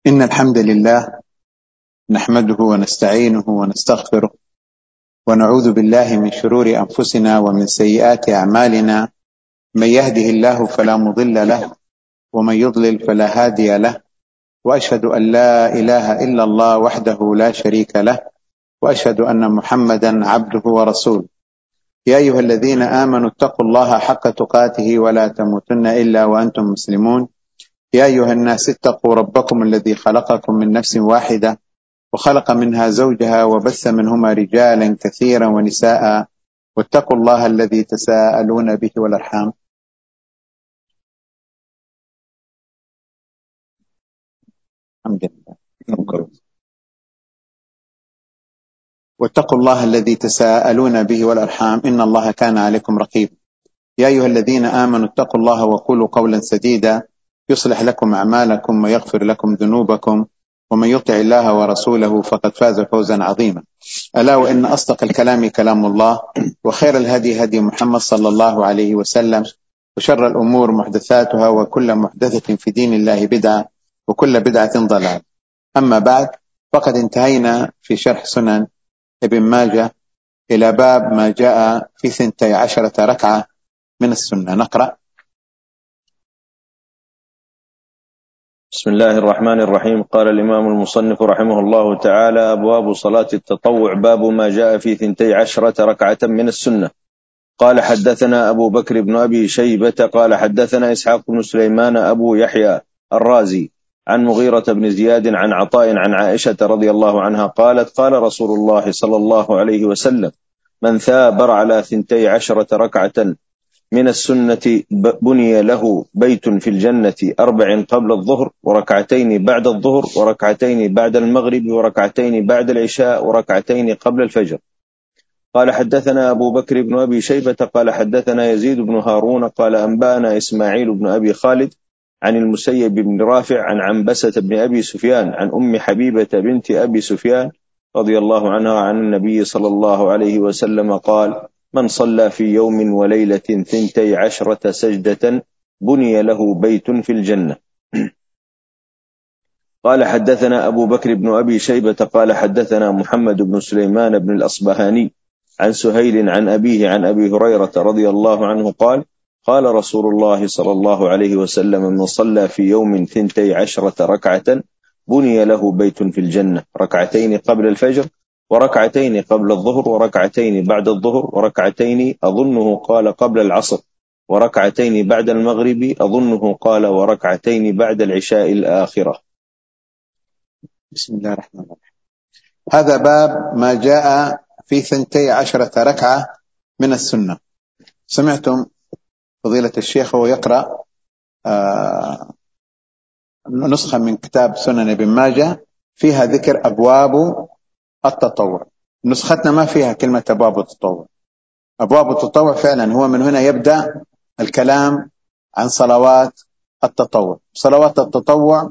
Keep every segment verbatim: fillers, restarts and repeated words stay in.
إن الحمد لله نحمده ونستعينه ونستغفره ونعوذ بالله من شرور أنفسنا ومن سيئات أعمالنا. من يهده الله فلا مضل له ومن يضلل فلا هادي له، وأشهد أن لا إله إلا الله وحده لا شريك له، وأشهد أن محمدا عبده ورسوله. يا أيها الذين آمنوا اتقوا الله حق تقاته ولا تموتن إلا وأنتم مسلمون. يا أيها الناس اتقوا ربكم الذي خلقكم من نفس واحدة وخلق منها زوجها وبث منهما رجالا كثيرا ونساء، واتقوا الله الذي تساءلون به والأرحام. الحمد لله. واتقوا الله الذي تساءلون به والأرحام إن الله كان عليكم رقيبا. يا أيها الذين آمنوا اتقوا الله وقولوا قولا سديدا يصلح لكم أعمالكم ويغفر لكم ذنوبكم، ومن يطع الله ورسوله فقد فاز فوزا عظيما. ألا وإن أصدق الكلام كلام الله، وخير الهدي هدي محمد صلى الله عليه وسلم، وشر الأمور محدثاتها، وكل محدثة في دين الله بدعة، وكل بدعة ضلال. أما بعد، فقد انتهينا في شرح سنن ابن ماجه إلى باب ما جاء في ثنتي عشرة ركعة من السنة. نقرأ. بسم الله الرحمن الرحيم. قال الإمام المصنف رحمه الله تعالى: أبواب صلاة التطوع. باب ما جاء في ثنتي عشرة ركعة من السنة. قال: حدثنا أبو بكر بن أبي شيبة قال حدثنا إسحاق بن سليمان أبو يحيى الرازي عن مغيرة بن زياد عن عطاء عن عائشة رضي الله عنها قالت: قال رسول الله صلى الله عليه وسلم: من ثابر على ثنتي عشرة ركعة من السنة بني له بيت في الجنة، أربع قبل الظهر وركعتين بعد الظهر وركعتين بعد المغرب وركعتين بعد العشاء وركعتين قبل الفجر. قال: حدثنا أبو بكر بن أبي شيبة قال حدثنا يزيد بن هارون قال أنبأنا إسماعيل بن أبي خالد عن المسيب بن رافع عن عنبسة بن أبي سفيان عن أم حبيبة بنت أبي سفيان رضي الله عنها عن النبي صلى الله عليه وسلم قال: من صلى في يوم وليلة ثنتي عشرة سجدة بني له بيت في الجنة. قال: حدثنا أبو بكر بن أبي شيبة قال حدثنا محمد بن سليمان بن الأصبهاني عن سهيل عن أبيه عن أبي هريرة رضي الله عنه قال: قال رسول الله صلى الله عليه وسلم: من صلى في يوم ثنتي عشرة ركعة بني له بيت في الجنة، ركعتين قبل الفجر وركعتين قبل الظهر وركعتين بعد الظهر وركعتين أظنه قال قبل العصر وركعتين بعد المغرب أظنه قال وركعتين بعد العشاء الآخرة. بسم الله الرحمن الرحيم. هذا باب ما جاء في ثنتي عشرة ركعة من السنة. سمعتم فضيلة الشيخ وهو يقرأ آه نسخة من كتاب سنن ابن ماجه فيها ذكر أبواب التطوع. نسختنا ما فيها كلمة أبواب التطوع. أبواب التطوع فعلا هو من هنا يبدأ الكلام عن صلوات التطوع. صلوات التطوع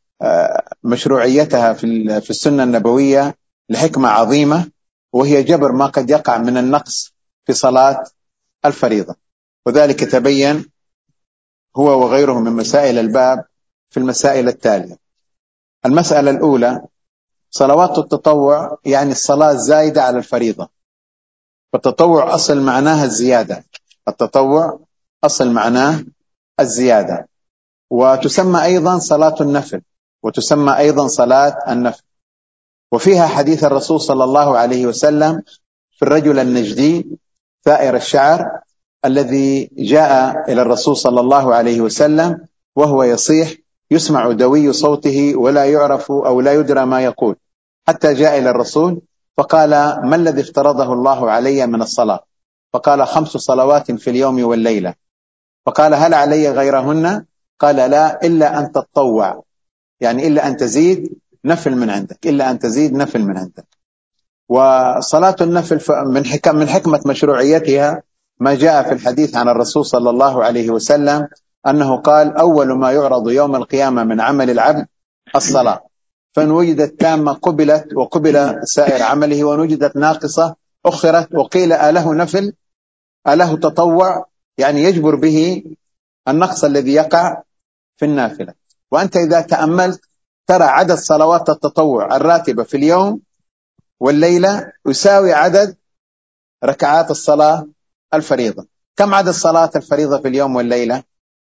مشروعيتها في السنة النبوية لحكمة عظيمة، وهي جبر ما قد يقع من النقص في صلاة الفريضة، وذلك تبين هو وغيره من مسائل الباب في المسائل التالية. المسألة الأولى: صلوات التطوع يعني الصلاة الزايدة على الفريضة. فالتطوع أصل معناها الزيادة، التطوع أصل معناه الزيادة، وتسمى أيضا صلاة النفل، وتسمى أيضا صلاة النفل. وفيها حديث الرسول صلى الله عليه وسلم في الرجل النجدي ثائر الشعر الذي جاء إلى الرسول صلى الله عليه وسلم وهو يصيح يسمع دوي صوته ولا يعرف أو لا يدرى ما يقول، حتى جاء إلى الرسول فقال: ما الذي افترضه الله علي من الصلاة؟ فقال: خمس صلوات في اليوم والليلة. فقال: هل علي غيرهن؟ قال: لا، إلا أن تتطوع، يعني إلا أن تزيد نفل من عندك، إلا أن تزيد نفل من عندك. وصلاة النفل من حكم من حكمة مشروعيتها ما جاء في الحديث عن الرسول صلى الله عليه وسلم أنه قال: أول ما يعرض يوم القيامة من عمل العبد الصلاة، فإن وجدت تامة قبلت وقبل سائر عمله، وإن وجدت ناقصة أخرت، وقيل أله نفل أله تطوع، يعني يجبر به النقص الذي يقع في النافلة. وأنت إذا تأملت ترى عدد صلوات التطوع الراتبة في اليوم والليلة يساوي عدد ركعات الصلاة الفريضة. كم عدد صلاة الفريضة في اليوم والليلة؟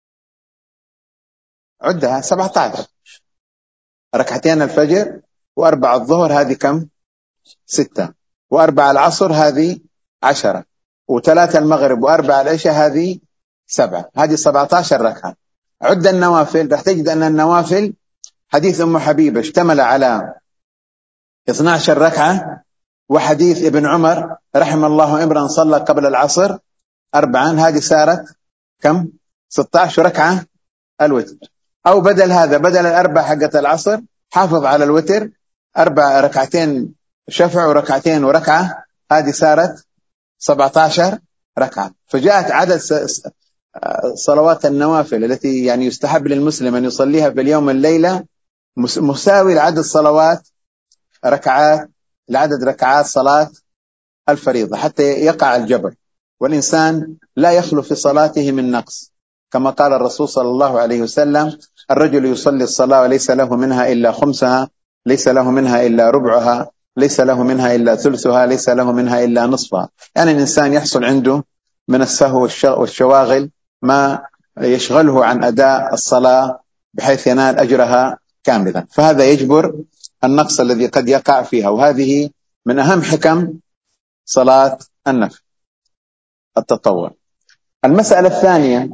عدها سبعة عشر، ركعتين الفجر وأربع الظهر هذه كم؟ ستة، وأربع العصر هذه عشرة، وثلاثة المغرب وأربع العشاء هذه سبعة، هذه سبعة عشر ركعة. عد النوافل، راح تجد أن النوافل حديث أم حبيبة اشتمل على اثنتي عشرة ركعة، وحديث ابن عمر رحم الله امرا صلى قبل العصر أربعا، هذه صارت كم؟ ستة عشر ركعة الوتر. أو بدل هذا، بدل الأربع حقة العصر حافظ على الوتر، أربع ركعتين شفع وركعتين وركعة، هذه صارت سبعة عشر ركعة. فجاءت عدد صلوات النوافل التي يعني يستحب للمسلم أن يصليها في اليوم والليلة مساوي لعدد صلوات ركعات لعدد ركعات صلاة الفريضة، حتى يقع الجبر، والإنسان لا يخلو في صلاته من نقص، كما قال الرسول صلى الله عليه وسلم: الرجل يصلي الصلاة وليس له منها إلا خمسها، ليس له منها إلا ربعها، ليس له منها إلا ثلثها، ليس له منها إلا نصفها. يعني الإنسان يحصل عنده من السهو والشواغل ما يشغله عن أداء الصلاة بحيث ينال أجرها كاملا، فهذا يجبر النقص الذي قد يقع فيها. وهذه من أهم حكم صلاة النفل التطوع. المسألة الثانية،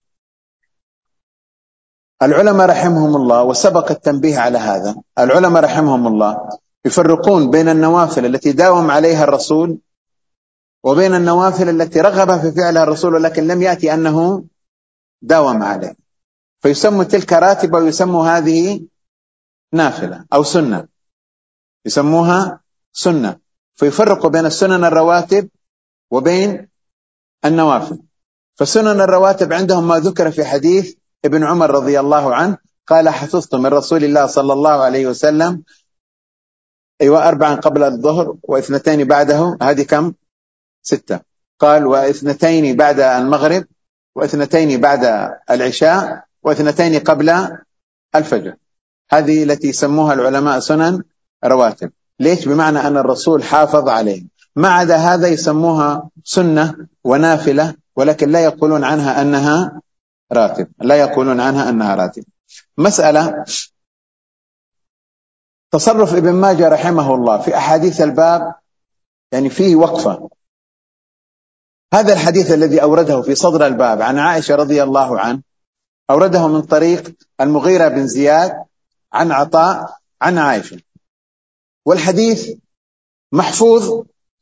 العلماء رحمهم الله، وسبق التنبيه على هذا، العلماء رحمهم الله يفرقون بين النوافل التي داوم عليها الرسول وبين النوافل التي رغب في فعلها الرسول ولكن لم يأتي أنه داوم عليه، فيسموا تلك راتبة ويسموا هذه نافلة أو سنة، يسموها سنة. فيفرقوا بين السنن الرواتب وبين النوافل. فسنن الرواتب عندهم ما ذكر في حديث ابن عمر رضي الله عنه قال: حفظت من رسول الله صلى الله عليه وسلم أيوة أربعا قبل الظهر واثنتين بعده، هذه كم؟ ستة. قال: واثنتين بعد المغرب واثنتين بعد العشاء واثنتين قبل الفجر، هذه التي يسموها العلماء سنن رواتب. ليش؟ بمعنى أن الرسول حافظ عليه. ما عدا هذا يسموها سنة ونافلة، ولكن لا يقولون عنها أنها راتب، لا يقولون عنها أنها راتب. مسألة تصرف ابن ماجه رحمه الله في أحاديث الباب يعني فيه وقفة. هذا الحديث الذي أورده في صدر الباب عن عائشة رضي الله عنه أورده من طريق المغيرة بن زياد عن عطاء عن عائشة، والحديث محفوظ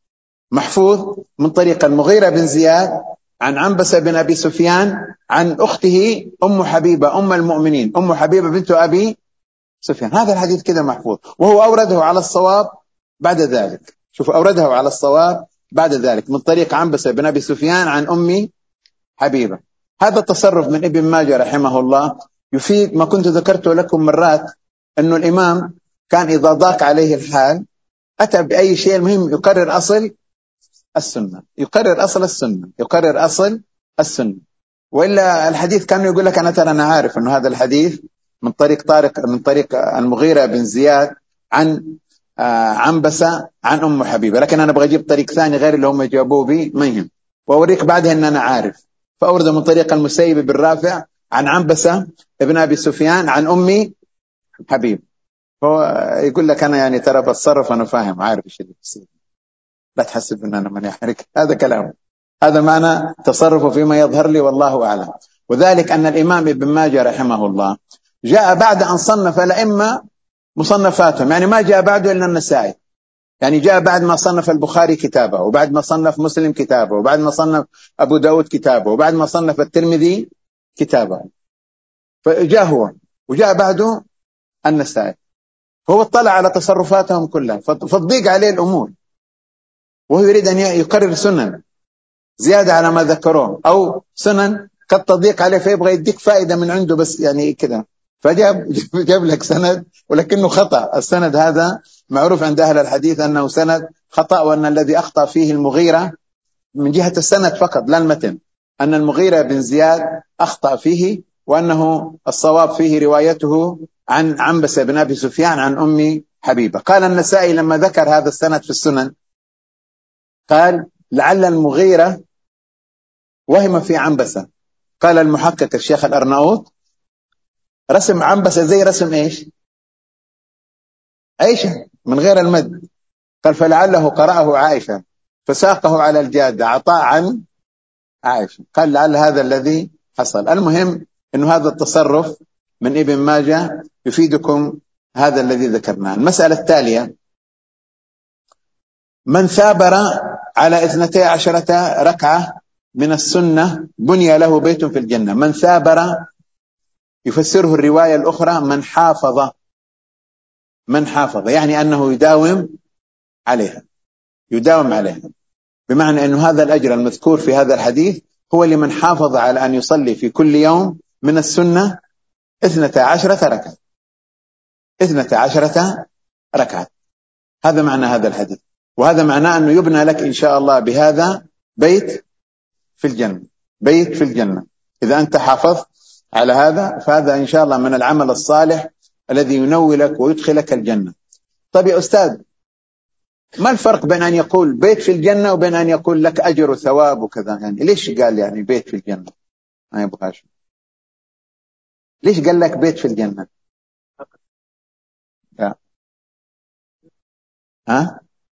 محفوظ من طريق المغيرة بن زياد عن عنبسة بن أبي سفيان عن أخته أم حبيبة أم المؤمنين أم حبيبة بنت أبي سفيان. هذا الحديث كده محفوظ، وهو أورده على الصواب بعد ذلك. شوف، أورده على الصواب بعد ذلك من طريق عنبسة بن أبي سفيان عن أم حبيبة. هذا التصرف من ابن ماجه رحمه الله يفيد ما كنت ذكرته لكم مرات، أنه الإمام كان إذا ضاق عليه الحال أتى بأي شيء، المهم يقرر أصل السنة، يقرر أصل السنة، يقرر أصل السنة. وإلا الحديث كان يقول لك أنا ترى أنا عارف أنه هذا الحديث من طريق طارق من طريق المغيرة بن زياد عن آه عنبسة عن أم حبيبة، لكن أنا أبغى أجيب طريق ثاني غير اللي هم جابوه بي، ما يهم، وأوريك بعدها أن أنا عارف. فأورد من طريق المسيب بن رافع عن عنبسة ابن أبي سفيان عن أم حبيب. هو يقول لك أنا يعني ترى بتصرف أنا فاهم عارف إيش اللي بيصير، لا تحسب أن أنا من يحرك. هذا كلام، هذا معنى تصرفه فيما يظهر لي والله أعلم. وذلك أن الإمام ابن ماجه رحمه الله جاء بعد أن صنف الأئمة مصنفاتهم، يعني ما جاء بعده إلا النسائي، يعني جاء بعد ما صنف البخاري كتابه، وبعد ما صنف مسلم كتابه، وبعد ما صنف أبو داود كتابه، وبعد ما صنف الترمذي كتابه، فجاء هو وجاء بعده النسائي. هو اطلع على تصرفاتهم كلها فتضيق عليه الأمور، وهو يريد أن يقرر سنن زيادة على ما ذكروه أو سنن قد تضيق عليه، فيبغى يديك فائدة من عنده بس يعني كده، فجاب جاب لك سند ولكنه خطأ. السند هذا معروف عند أهل الحديث أنه سند خطأ، وأن الذي أخطأ فيه المغيرة من جهة السند فقط لا المتن، أن المغيرة بن زياد أخطأ فيه، وأنه الصواب فيه روايته عن عنبسة بن أبي سفيان عن أم حبيبة. قال النسائي لما ذكر هذا السند في السنن قال لعل المغيرة وهم في عنبسة. قال المحقق الشيخ الأرناؤوط رسم عنبسة زي رسم إيش؟ عائشة من غير المد. قال فلعله قرأه عائشة فساقه على الجادة عطاء عن عائشة. قال لعل هذا الذي حصل. المهم أنه هذا التصرف من ابن ماجه يفيدكم هذا الذي ذكرناه. المسألة التالية: من ثابر على اثنتي عشرة ركعة من السنة بني له بيت في الجنة. من ثابر يفسره الرواية الأخرى من حافظ. من حافظ يعني أنه يداوم عليها يداوم عليها بمعنى أن هذا الأجر المذكور في هذا الحديث هو لمن حافظ على أن يصلي في كل يوم من السنة اثنتا عشرة ركعة اثنتا عشرة ركعة. هذا معنى هذا الحديث، وهذا معناه أنه يبنى لك إن شاء الله بهذا بيت في الجنة. بيت في الجنة إذا أنت حافظت على هذا، فهذا إن شاء الله من العمل الصالح الذي ينولك ويدخلك الجنة. طيب يا أستاذ، ما الفرق بين أن يقول بيت في الجنة وبين أن يقول لك أجر وثواب وكذا؟ يعني ليش قال يعني بيت في الجنة؟ ما يبغاش. ليش قال لك بيت في الجنة؟ لا. ها؟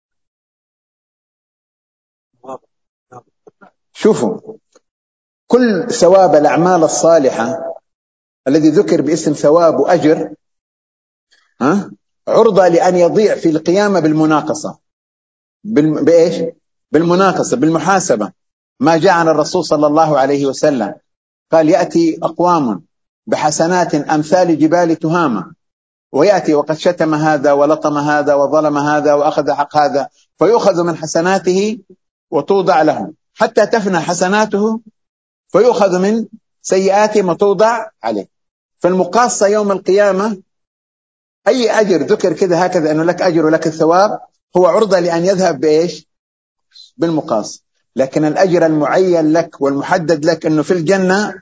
شوفوا، كل ثواب الأعمال الصالحة الذي ذكر باسم ثواب وأجر ها عرضة لأن يضيع في القيامة بالمناقصة. بالم... بإيش؟ بالمناقصة، بالمحاسبة. ما جاء عن الرسول صلى الله عليه وسلم قال يأتي أقوام بحسنات أمثال جبال تهامة، ويأتي وقد شتم هذا ولطم هذا وظلم هذا وأخذ حق هذا، فيؤخذ من حسناته وتوضع له حتى تفنى حسناته، فيؤخذ من سيئاته وتوضع عليه. فالمقاصة يوم القيامة أي أجر ذكر كذا هكذا أنه لك أجر ولك الثواب هو عرضة لأن يذهب بإيش؟ بالمقاصة. لكن الأجر المعين لك والمحدد لك أنه في الجنة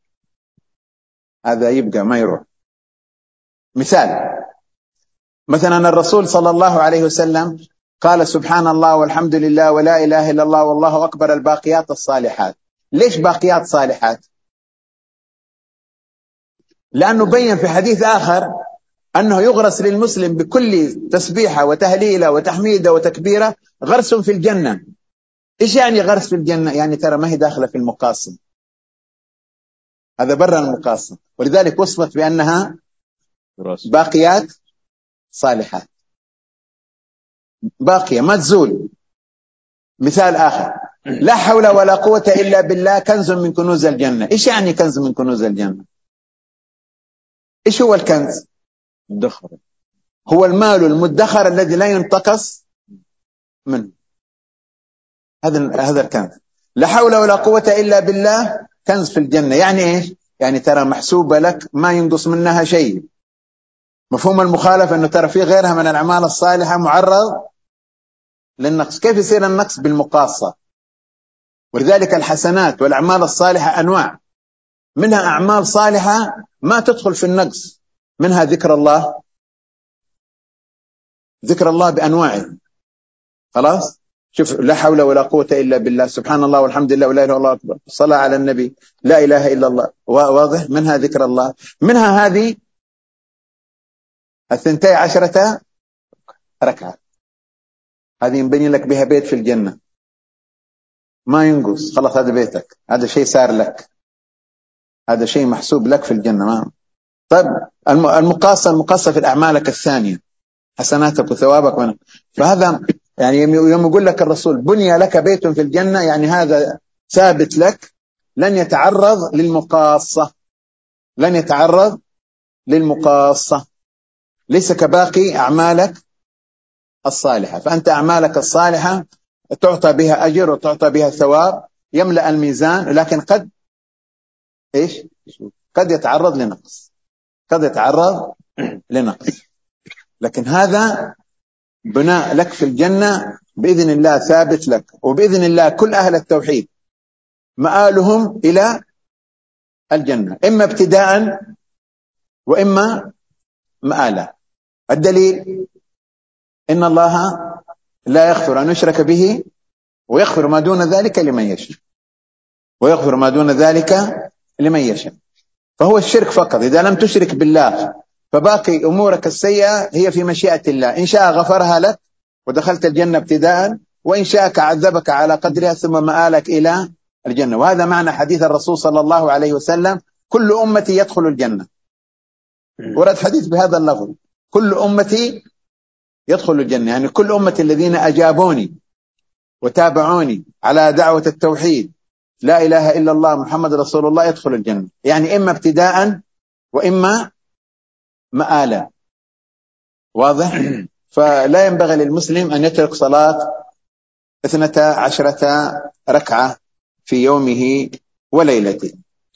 هذا يبقى ما يروح. مثال، مثلا الرسول صلى الله عليه وسلم قال سبحان الله والحمد لله ولا إله إلا الله والله أكبر الباقيات الصالحات. ليش باقيات صالحات؟ لأنه بين في حديث آخر أنه يغرس للمسلم بكل تسبيحة وتهليلة وتحميدة وتكبيرة غرس في الجنة. إيش يعني غرس في الجنة؟ يعني ترى ما هي داخلة في المقاصة، هذا برا المقاصة، ولذلك وصفت بأنها باقيات صالحات، باقية ما تزول. مثال آخر: لا حول ولا قوة إلا بالله كنز من كنوز الجنة. إيش يعني كنز من كنوز الجنة؟ إيش هو الكنز؟ مدخر، هو المال المدخر الذي لا ينتقص منه، هذا هذا الكنز. لا حول ولا قوة إلا بالله كنز في الجنة. يعني إيش؟ يعني ترى محسوبة لك ما ينقص منها شيء. مفهوم المخالفة أنه ترى في غيرها من الأعمال الصالحة معرض للنقص. كيف يصير النقص؟ بالمقاصة. ولذلك الحسنات والأعمال الصالحة أنواع، منها أعمال صالحة ما تدخل في النقص، منها ذكر الله، ذكر الله بأنواعه. خلاص، شوف، لا حول ولا قوة إلا بالله، سبحان الله والحمد لله ولا إله إلا الله أكبر، صلاة على النبي، لا إله إلا الله، واضح؟ منها ذكر الله. منها هذه الثنتي عشرة ركعة، هذه ينبني لك بها بيت في الجنة ما ينقص. خلاص هذا بيتك، هذا شيء سار لك، هذا شيء محسوب لك في الجنة. ما طيب المقاصة، المقاصة في أعمالك الثانية، حسناتك وثوابك من. فهذا يعني يوم يقول لك الرسول بني لك بيت في الجنة، يعني هذا ثابت لك، لن يتعرض للمقاصة، لن يتعرض للمقاصة، ليس كباقي أعمالك الصالحة. فأنت أعمالك الصالحة تعطى بها أجر وتعطى بها ثواب يملأ الميزان، لكن قد إيش؟ قد يتعرض لنقص، قد يتعرض لنقص. لكن هذا بناء لك في الجنة بإذن الله، ثابت لك، وبإذن الله كل أهل التوحيد مآلهم إلى الجنة، إما ابتداء وإما مآلا. الدليل إن الله لا يغفر أن يشرك به ويغفر ما دون ذلك لمن يشاء، ويغفر ما دون ذلك لمن يشاء. فهو الشرك فقط. إذا لم تشرك بالله فباقي أمورك السيئة هي في مشيئة الله، إن شاء غفرها لك ودخلت الجنة ابتداء، وإن شاء عذبك على قدرها ثم مآلك إلى الجنة. وهذا معنى حديث الرسول صلى الله عليه وسلم: كل أمتي يدخل الجنة. ورد حديث بهذا اللفظ: كل أمتي يدخل الجنة، يعني كل أمتي الذين أجابوني وتابعوني على دعوة التوحيد لا إله إلا الله محمد رسول الله يدخل الجنة، يعني إما ابتداء وإما مآلا. واضح؟ فلا ينبغي للمسلم أن يترك صلاة اثنتا عشرة ركعة في يومه وليلته.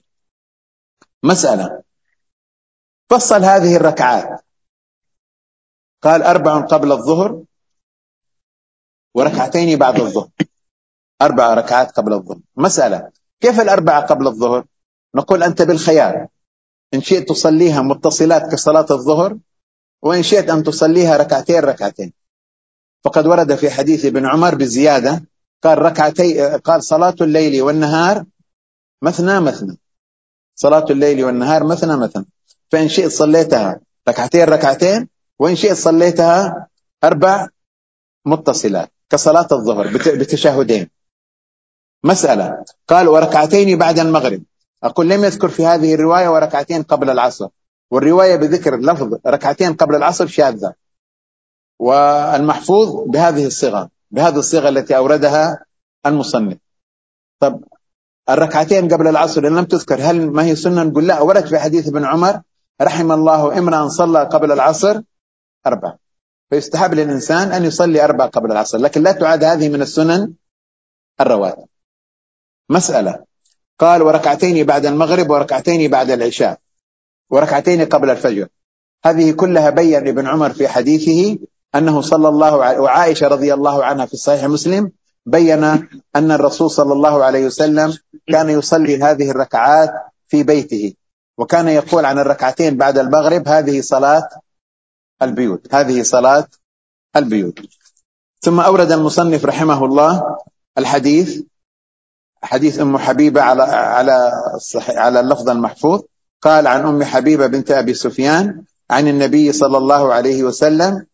مسألة: فصل هذه الركعات، قال أربع قبل الظهر وركعتين بعد الظهر، أربع ركعات قبل الظهر. مسألة: كيف الأربعة قبل الظهر؟ نقول أنت بالخيار، إن شئت تصليها متصلات كصلاة الظهر، وإن شئت أن تصليها ركعتين ركعتين. فقد ورد في حديث ابن عمر بزيادة، قال ركعتي قال صلاة الليل والنهار مثنى مثنى، صلاة الليل والنهار مثنى مثنى. فإن شئت صليتها ركعتين ركعتين، وإن شئت صليتها أربع متصلات كصلاة الظهر بتشهدين. مسألة: قال وركعتين بعد المغرب. أقول لم يذكر في هذه الرواية وركعتين قبل العصر، والرواية بذكر لفظ ركعتين قبل العصر شاذة، والمحفوظ بهذه الصيغة، بهذه الصيغة التي أوردها المصنف. طب الركعتين قبل العصر إن لم تذكر هل ما هي سنة؟ نقول لا، ورد في حديث ابن عمر: رحم الله امرأ صلى قبل العصر أربع. فيستحب للإنسان أن يصلي أربع قبل العصر، لكن لا تعد هذه من السنن الرواتب. مسألة: قال وركعتين بعد المغرب وركعتين بعد العشاء وركعتين قبل الفجر. هذه كلها بيّن ابن عمر في حديثه أنه صلى الله عليه، وعائشة رضي الله عنها في صحيح مسلم بيّن أن الرسول صلى الله عليه وسلم كان يصلي هذه الركعات في بيته، وكان يقول عن الركعتين بعد المغرب: هذه صلاة البيوت، هذه صلاة البيوت. ثم أورد المصنف رحمه الله الحديث، حديث أم حبيبة على على على اللفظ المحفوظ. قال عن أم حبيبة بنت أبي سفيان عن النبي صلى الله عليه وسلم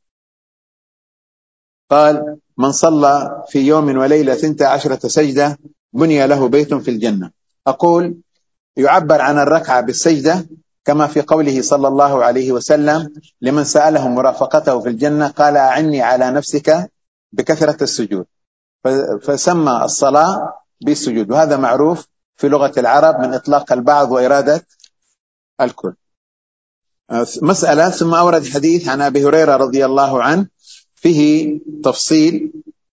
قال: من صلى في يوم وليلة ثنتا عشرة سجدة بني له بيت في الجنة. أقول يعبر عن الركعة بالسجدة، كما في قوله صلى الله عليه وسلم لمن سأله مرافقته في الجنة قال: أعني على نفسك بكثرة السجود، فسمى الصلاة بالسجود، وهذا معروف في لغة العرب من إطلاق البعض وإرادة الكل. مسألة: ثم أورد حديث عن أبي هريرة رضي الله عنه فيه تفصيل،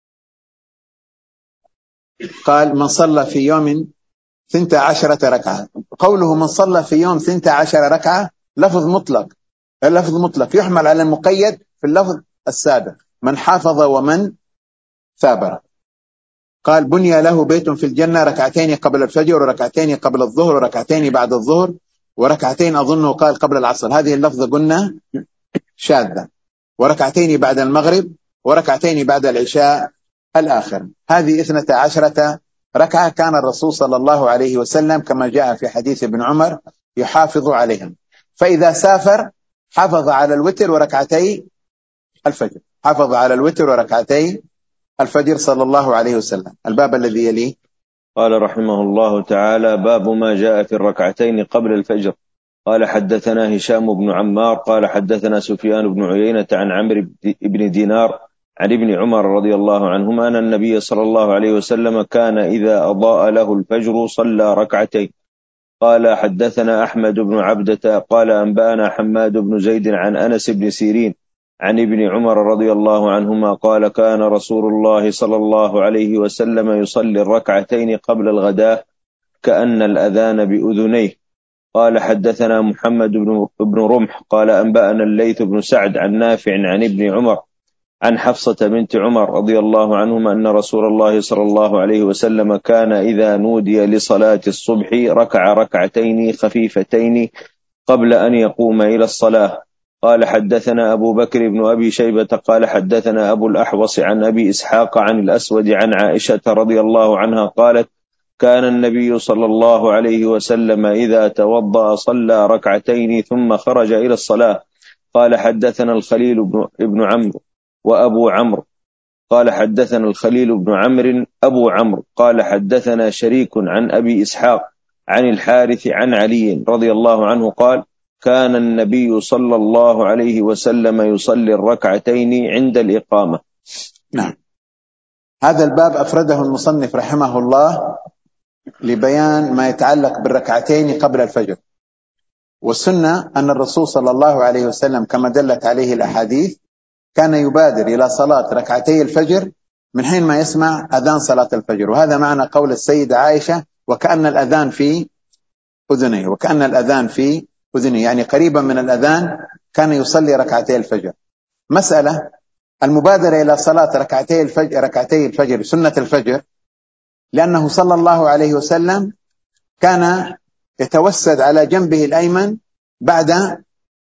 قال: من صلى في يوم ثنتا عشرة ركعة. قوله من صلى في يوم ثنتا عشرة ركعة لفظ مطلق، اللفظ مطلق يحمل على المقيد في اللفظ السابق: من حافظ ومن ثابر. قال: بني له بيت في الجنة، ركعتين قبل الفجر وركعتين قبل الظهر وركعتين بعد الظهر وركعتين أظنه قال قبل العصر، هذه اللفظة قلنا شاذة، وركعتين بعد المغرب وركعتين بعد العشاء الآخر. هذه اثنتا عشرة ركعة كان الرسول صلى الله عليه وسلم كما جاء في حديث ابن عمر يحافظ عليهم. فإذا سافر حافظ على الوتر وركعتي الفجر، حافظ على الوتر وركعتي الفجر صلى الله عليه وسلم. الباب الذي يليه. قال رحمه الله تعالى: باب ما جاء في الركعتين قبل الفجر. قال: حدثنا هشام بن عمار قال حدثنا سفيان بن عيينة عن عمرو بن دينار عن ابن عمر رضي الله عنهما أن النبي صلى الله عليه وسلم كان إذا أضاء له الفجر صلى ركعتين. قال: حدثنا أحمد بن عبدة قال أنبأنا حماد بن زيد عن أنس بن سيرين عن ابن عمر رضي الله عنهما قال: كان رسول الله صلى الله عليه وسلم يصلي الركعتين قبل الغداء كأن الأذان بأذنيه. قال: حدثنا محمد بن رمح قال أنبأنا الليث بن سعد عن نافع عن ابن عمر عن حفصة بنت عمر رضي الله عنهما أن رسول الله صلى الله عليه وسلم كان إذا نودي لصلاة الصبح ركع ركعتين خفيفتين قبل أن يقوم إلى الصلاة. قال حدثنا أبو بكر بن أبي شيبة قال حدثنا أبو الأحوص عن أبي إسحاق عن الأسود عن عائشة رضي الله عنها قالت كان النبي صلى الله عليه وسلم إذا توضأ صلى ركعتين ثم خرج إلى الصلاة. قال حدثنا الخليل بن ابن عمرو وأبو عمرو قال حدثنا الخليل بن عمرو أبو عمرو قال حدثنا شريك عن أبي إسحاق عن الحارث عن علي رضي الله عنه قال كان النبي صلى الله عليه وسلم يصلي الركعتين عند الإقامة. نعم. هذا الباب أفرده المصنف رحمه الله لبيان ما يتعلق بالركعتين قبل الفجر، والسنة أن الرسول صلى الله عليه وسلم كما دلت عليه الأحاديث كان يبادر إلى صلاة ركعتي الفجر من حين ما يسمع أذان صلاة الفجر، وهذا معنى قول السيدة عائشة وكأن الأذان في أذنه، وكأن الأذان في أذنه يعني قريبا من الأذان كان يصلي ركعتي الفجر. مسألة المبادرة إلى صلاة ركعتي الفجر ركعتي الفجر سنة الفجر، لأنه صلى الله عليه وسلم كان يتوسد على جنبه الأيمن بعد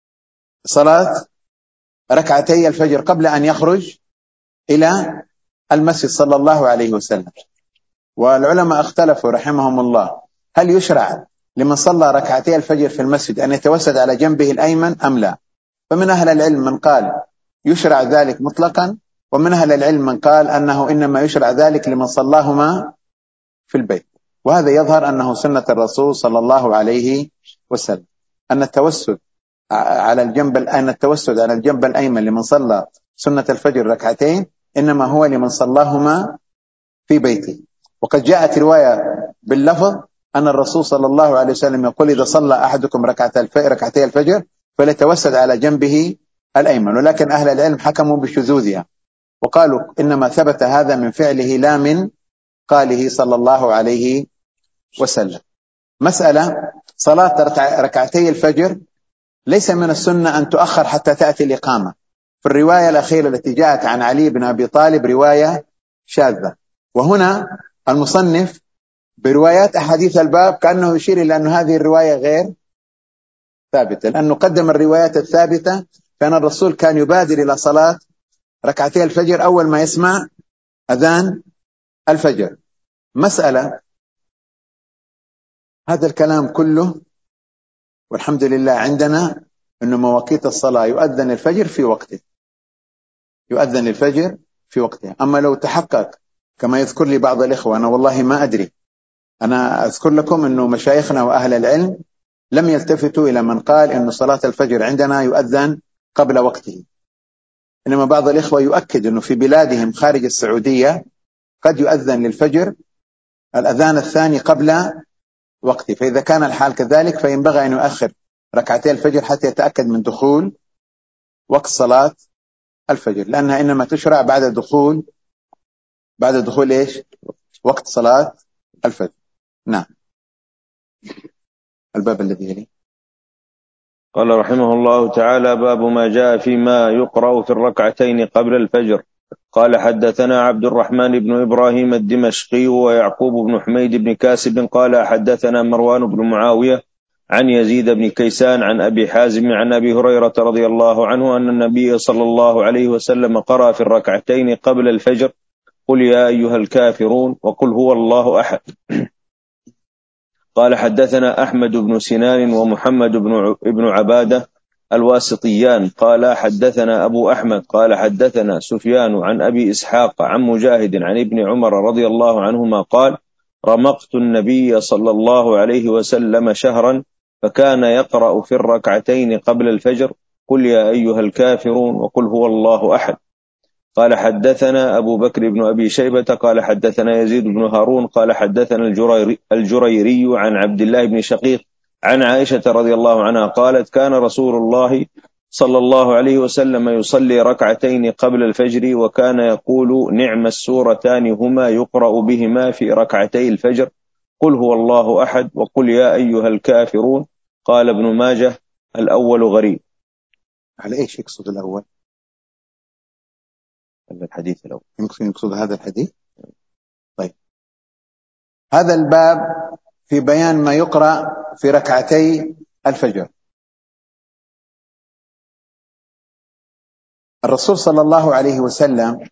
صلاة ركعتي الفجر قبل أن يخرج إلى المسجد صلى الله عليه وسلم. والعلماء اختلفوا رحمهم الله هل يشرع لمن صلى ركعتي الفجر في المسجد أن يتوسد على جنبه الأيمن أم لا؟ فمن أهل العلم من قال يشرع ذلك مطلقا، ومن أهل العلم من قال أنه إنما يشرع ذلك لمن صلاهما في البيت، وهذا يظهر أنه سنة الرسول صلى الله عليه وسلم أن التوسد على الجنب أن التوسد على الجنب الأيمن لمن صلى سنة الفجر ركعتين إنما هو لمن صلاهما في بيته. وقد جاءت رواية باللفظ أن الرسول صلى الله عليه وسلم يقول إذا صلى أحدكم ركعتي الفجر فليتوسد على جنبه الأيمن، ولكن أهل العلم حكموا بشذوذها وقالوا إنما ثبت هذا من فعله لا من قاله صلى الله عليه وسلم. مسألة صلاة ركعتي الفجر ليس من السنة أن تؤخر حتى تأتي الإقامة. في الرواية الأخيرة التي جاءت عن علي بن أبي طالب رواية شاذة، وهنا المصنف بروايات أحاديث الباب كأنه يشير إلى أن هذه الرواية غير ثابتة، لأنه قدم الروايات الثابتة فإن الرسول كان يبادر إلى صلاة ركعتي الفجر أول ما يسمع أذان الفجر. مسألة هذا الكلام كله والحمد لله عندنا أنه مواقيت الصلاة يؤذن الفجر في وقته، يؤذن الفجر في وقته. أما لو تحقق كما يذكر لي بعض الإخوة، أنا والله ما أدري، أنا أذكر لكم أنه مشايخنا وأهل العلم لم يلتفتوا إلى من قال أن صلاة الفجر عندنا يؤذن قبل وقته، إنما بعض الإخوة يؤكد أنه في بلادهم خارج السعودية قد يؤذن للفجر الأذان الثاني قبل وقته، فإذا كان الحال كذلك فينبغي أن يؤخر ركعتي الفجر حتى يتأكد من دخول وقت صلاة الفجر، لأنها إنما تشرع بعد دخول بعد دخول إيش؟ وقت صلاة الفجر. نعم. الباب الذي يلي. قال رحمه الله تعالى باب ما جاء فيما يقرأ في الركعتين قبل الفجر. قال حدثنا عبد الرحمن بن إبراهيم الدمشقي ويعقوب بن حميد بن كاسب قال حدثنا مروان بن معاوية عن يزيد بن كيسان عن أبي حازم عن أبي هريرة رضي الله عنه أن النبي صلى الله عليه وسلم قرأ في الركعتين قبل الفجر قل يا أيها الكافرون وقل هو الله أحد. قال حدثنا أحمد بن سنان ومحمد بن عبادة الواسطيان قال حدثنا أبو أحمد قال حدثنا سفيان عن أبي إسحاق عن مجاهد عن ابن عمر رضي الله عنهما قال رمقت النبي صلى الله عليه وسلم شهرا فكان يقرأ في الركعتين قبل الفجر قل يا أيها الكافرون وقل هو الله أحد. قال حدثنا أبو بكر بن أبي شيبة قال حدثنا يزيد بن هارون قال حدثنا الجريري, الجريري عن عبد الله بن شقيق عن عائشة رضي الله عنها قالت كان رسول الله صلى الله عليه وسلم يصلي ركعتين قبل الفجر وكان يقول نعم السورتان هما يقرأ بهما في ركعتي الفجر قل هو الله أحد وقل يا أيها الكافرون. قال ابن ماجه الأول غريب. على إيش يقصد الأول؟ الحديث الأول يقصد هذا الحديث. طيب هذا الباب في بيان ما يقرأ في ركعتي الفجر. الرسول صلى الله عليه وسلم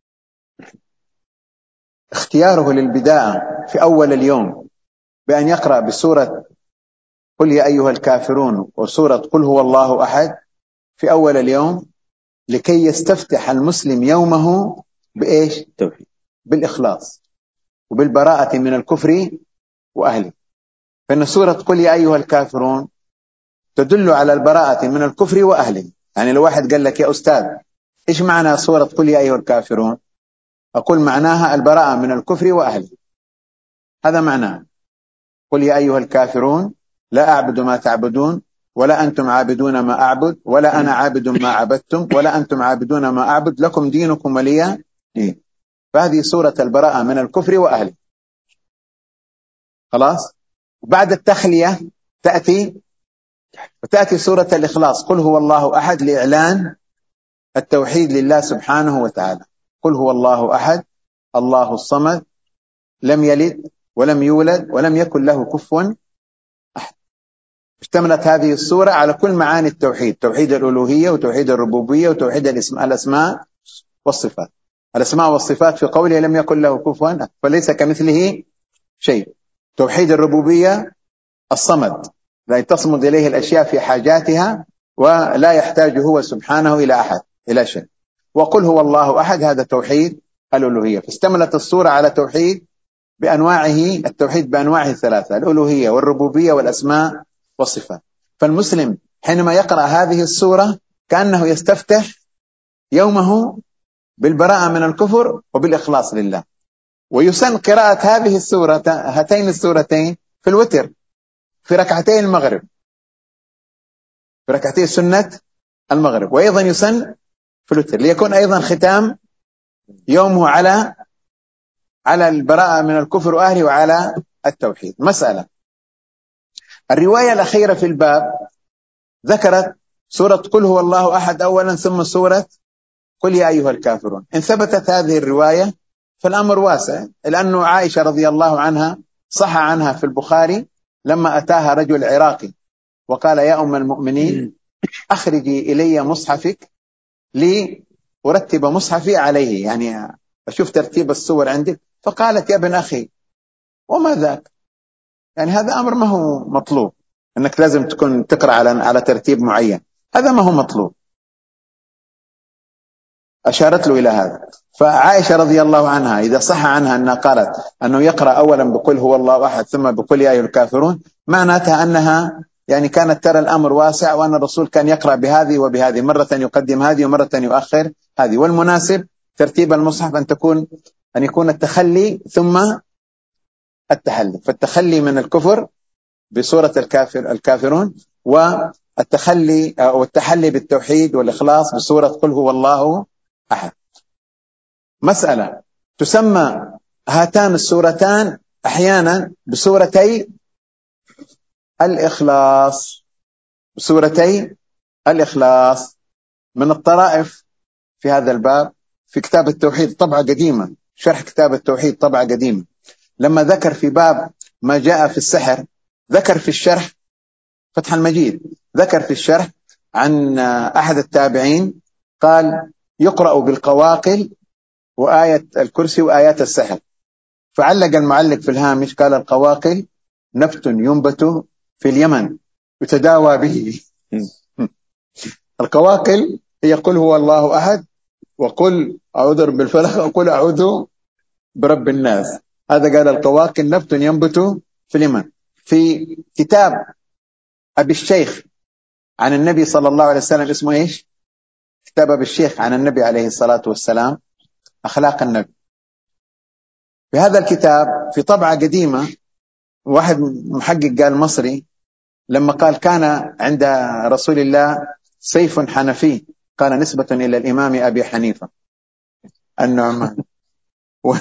اختياره للبداية في أول اليوم بأن يقرأ بسورة قل يا أيها الكافرون وسورة قل هو الله أحد في أول اليوم لكي يستفتح المسلم يومه بإيش؟ التوحيد. بالإخلاص وبالبراءة من الكفر وأهله. فإن سورة قل يا أيها الكافرون تدل على البراءة من الكفر وأهله. يعني لو واحد قال لك يا أستاذ إيش معنى سورة قل يا أيها الكافرون؟ أقول معناها البراءة من الكفر وأهله، هذا معناه. قل يا أيها الكافرون لا أعبد ما تعبدون ولا أنتم عابدون ما أعبد ولا أنا عابد ما عبدتم ولا أنتم عابدون ما أعبد لكم دينكم ولي دين. فهذه سورة البراءة من الكفر وأهله. خلاص. بعد التخلية تأتي وتأتي سورة الإخلاص قل هو الله أحد لإعلان التوحيد لله سبحانه وتعالى. قل هو الله أحد الله الصمد لم يلد ولم يولد ولم يكن له كفوا أحد. اشتملت هذه السورة على كل معاني التوحيد، توحيد الألوهية وتوحيد الربوبية وتوحيد الأسماء والصفات. الأسماء والصفات في قوله لم يكن له كفوا أحد فليس كمثله شيء. توحيد الربوبية الصمد لا تصمد إليه الأشياء في حاجاتها ولا يحتاج هو سبحانه إلى أحد إلى شيء. وقل هو الله أحد هذا توحيد الألوهية. فاستملت السورة على توحيد بأنواعه، التوحيد بأنواعه الثلاثة، الألوهية والربوبية والأسماء والصفات. فالمسلم حينما يقرأ هذه السورة كأنه يستفتح يومه بالبراءة من الكفر وبالإخلاص لله. ويسن قراءة هذه السورة هاتين السورتين في الوتر في ركعتي المغرب، في ركعتي سنة المغرب، وأيضا يسن في الوتر ليكون أيضا ختام يومه على على البراءة من الكفر وأهله وعلى التوحيد. مسألة الرواية الأخيرة في الباب ذكرت سورة قل هو الله أحد أولا ثم سورة قل يا أيها الكافرون. إن ثبتت هذه الرواية فالأمر واسع، لأنه عائشة رضي الله عنها صح عنها في البخاري لما أتاها رجل عراقي وقال يا أم المؤمنين أخرجي إلي مصحفك لأرتب مصحفي عليه، يعني أشوف ترتيب السور عندك. فقالت يا ابن أخي وما ذاك، يعني هذا أمر ما هو مطلوب أنك لازم تكون تقرأ على على ترتيب معين، هذا ما هو مطلوب. أشارت له إلى هذا. فعائشة رضي الله عنها إذا صح عنها أنها قالت أنه يقرأ أولا بقول هو الله أحد ثم بقول يا أيها الكافرون، معناتها أنها يعني كانت ترى الأمر واسع، وأن الرسول كان يقرأ بهذه وبهذه، مرة يقدم هذه ومرة يؤخر هذه. والمناسب ترتيب المصحف أن تكون أن يكون التخلي ثم التحلي. فالتخلي من الكفر بسورة الكافر الكافرون، والتخلي أو التحلي بالتوحيد والإخلاص بسورة قل هو الله أحد. مسألة تسمى هاتان السورتان أحيانا بسورتي الإخلاص، بسورتي الإخلاص. من الطرائف في هذا الباب في كتاب التوحيد طبعة قديمة، شرح كتاب التوحيد طبعة قديمة، لما ذكر في باب ما جاء في السحر ذكر في الشرح فتح المجيد، ذكر في الشرح عن أحد التابعين قال يقرأ بالقواقل وآية الكرسي وآيات السحر. فعلق المعلق في الهامش قال القواقل نبت ينبت في اليمن يتداوى به. القواقل هي قل هو الله أحد وقل أعوذ بالفلق وقل أعوذ برب الناس. هذا قال القواقل نبت ينبت في اليمن. في كتاب أبي الشيخ عن النبي صلى الله عليه وسلم اسمه إيش؟ كتاب أبي الشيخ عن النبي عليه الصلاة والسلام أخلاق النبي. في هذا الكتاب في طبعة قديمة واحد محقق قال مصري لما قال كان عند رسول الله سيف حنفي، قال نسبة إلى الإمام أبي حنيفة النعمان و...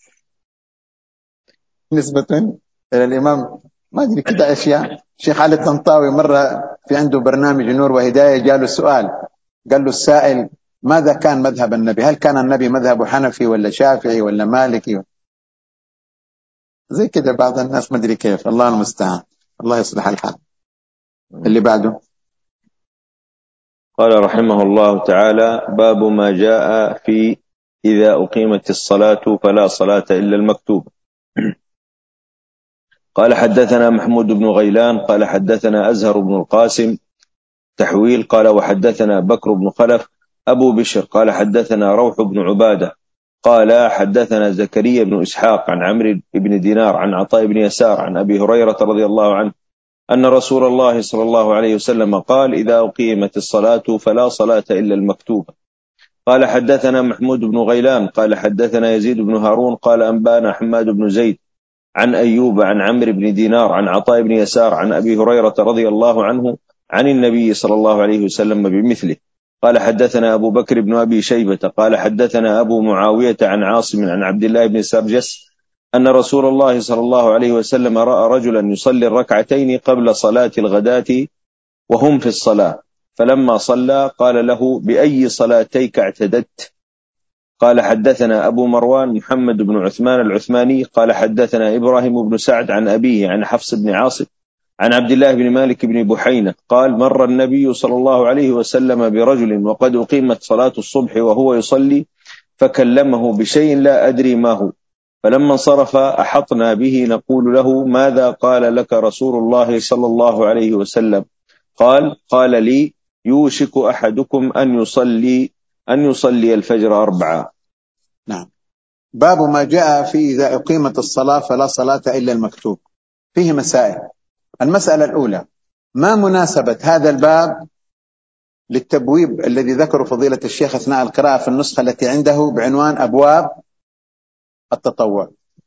نسبة إلى الإمام ما أدري كده أشياء. الشيخ علي الطنطاوي مرة في عنده برنامج نور وهداية جاله السؤال، قال له السائل ماذا كان مذهب النبي؟ هل كان النبي مذهب حنفي ولا شافعي ولا مالكي؟ زي كده بعض الناس ما أدري كيف. الله المستعان، الله يصلح الحال. اللي بعده قال رحمه الله تعالى: باب ما جاء في إذا أقيمت الصلاة فلا صلاة إلا المكتوبة. قال: حدثنا محمود بن غيلان قال حدثنا أزهر بن القاسم تحويل قال: وحدثنا بكر بن خلف أبو بشر قال حدثنا روح بن عبادة قال حدثنا زكريا بن إسحاق عن عمرو بن دينار عن عطاء بن يسار عن أبي هريرة رضي الله عنه أن رسول الله صلى الله عليه وسلم قال: إذا أقيمت الصلاة فلا صلاة إلا المكتوبة. قال: حدثنا محمود بن غيلان قال حدثنا يزيد بن هارون قال أنبانا حماد بن زيد عن أيوب عن عمرو بن دينار عن عطاء بن يسار عن أبي هريرة رضي الله عنه عن النبي صلى الله عليه وسلم بمثله. قال: حدثنا أبو بكر بن أبي شيبة قال حدثنا أبو معاوية عن عاصم عن عبد الله بن سرجس أن رسول الله صلى الله عليه وسلم رأى رجلا يصلي الركعتين قبل صلاة الغداة وهم في الصلاة، فلما صلى قال له: بأي صلاتيك اعتدت؟ قال: حدثنا أبو مروان محمد بن عثمان العثماني قال حدثنا إبراهيم بن سعد عن أبيه عن حفص بن عاصم عن عبد الله بن مالك بن بحينة قال: مر النبي صلى الله عليه وسلم برجل وقد أقيمت صلاة الصبح وهو يصلي فكلمه بشيء لا أدري ما هو، فلما انصرف أحطنا به نقول له: ماذا قال لك رسول الله صلى الله عليه وسلم؟ قال: قال لي: يوشك أحدكم أن يصلي أن يصلي الفجر أربعة. نعم. باب ما جاء في إذا أقيمت الصلاة فلا صلاة إلا المكتوب. فيه مسائل. المسألة الأولى: ما مناسبة هذا الباب للتبويب الذي ذكره فضيلة الشيخ أثناء القراءة في النسخة التي عنده بعنوان أبواب التطوع؟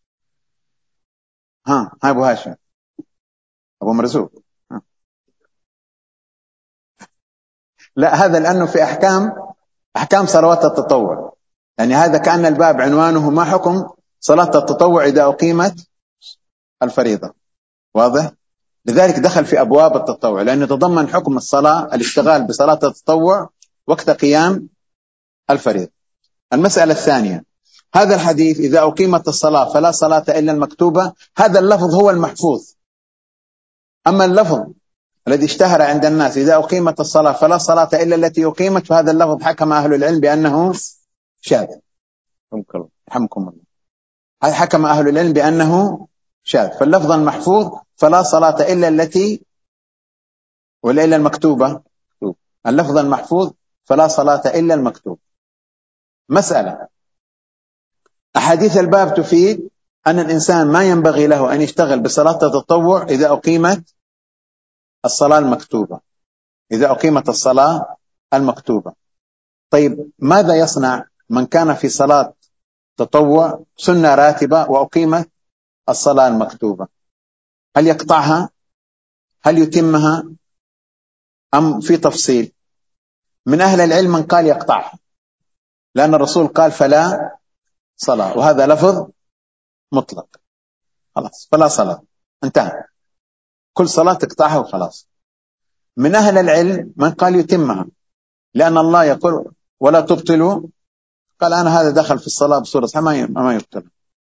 ها ها أبو هاشم، أبو مرزوق. ها. لا، هذا لأنه في أحكام أحكام صلوات التطوع، يعني هذا كأن الباب عنوانه ما حكم صلاة التطوع إذا أقيمت الفريضة. واضح؟ لذلك دخل في أبواب التطوع، لأنه يتضمن حكم الصلاة الاشتغال بصلاة التطوع وقت قيام الفريضة. المسألة الثانية: هذا الحديث إذا أقيمت الصلاة فلا صلاة إلا المكتوبة، هذا اللفظ هو المحفوظ. أما اللفظ الذي اشتهر عند الناس إذا أقيمت الصلاة فلا صلاة إلا التي أقيمت، فهذا اللفظ حكم أهل العلم بأنه شاذ. رحمكم الله. حكم أهل العلم بأنه شاذ. فاللفظ المحفوظ فلا صلاة إلا التي ولا إلا المكتوبة. اللفظ المحفوظ فلا صلاة إلا المكتوب. مسألة: أحاديث الباب تفيد أن الإنسان ما ينبغي له أن يشتغل بصلاة التطوع إذا أقيمت الصلاة المكتوبة إذا أقيمت الصلاة المكتوبة. طيب، ماذا يصنع من كان في صلاة تطوع سنة راتبة وأقيمت الصلاة المكتوبة؟ هل يقطعها؟ هل يتمها؟ أم في تفصيل؟ من أهل العلم من قال يقطعها، لأن الرسول قال: فلا صلاة، وهذا لفظ مطلق. خلاص، فلا صلاة، انتهى، كل صلاة تقطعها وخلاص. من أهل العلم من قال يتمها، لأن الله يقول: ولا تبطلوا، قال أنا هذا دخل في الصلاة بصورة ما يبطل.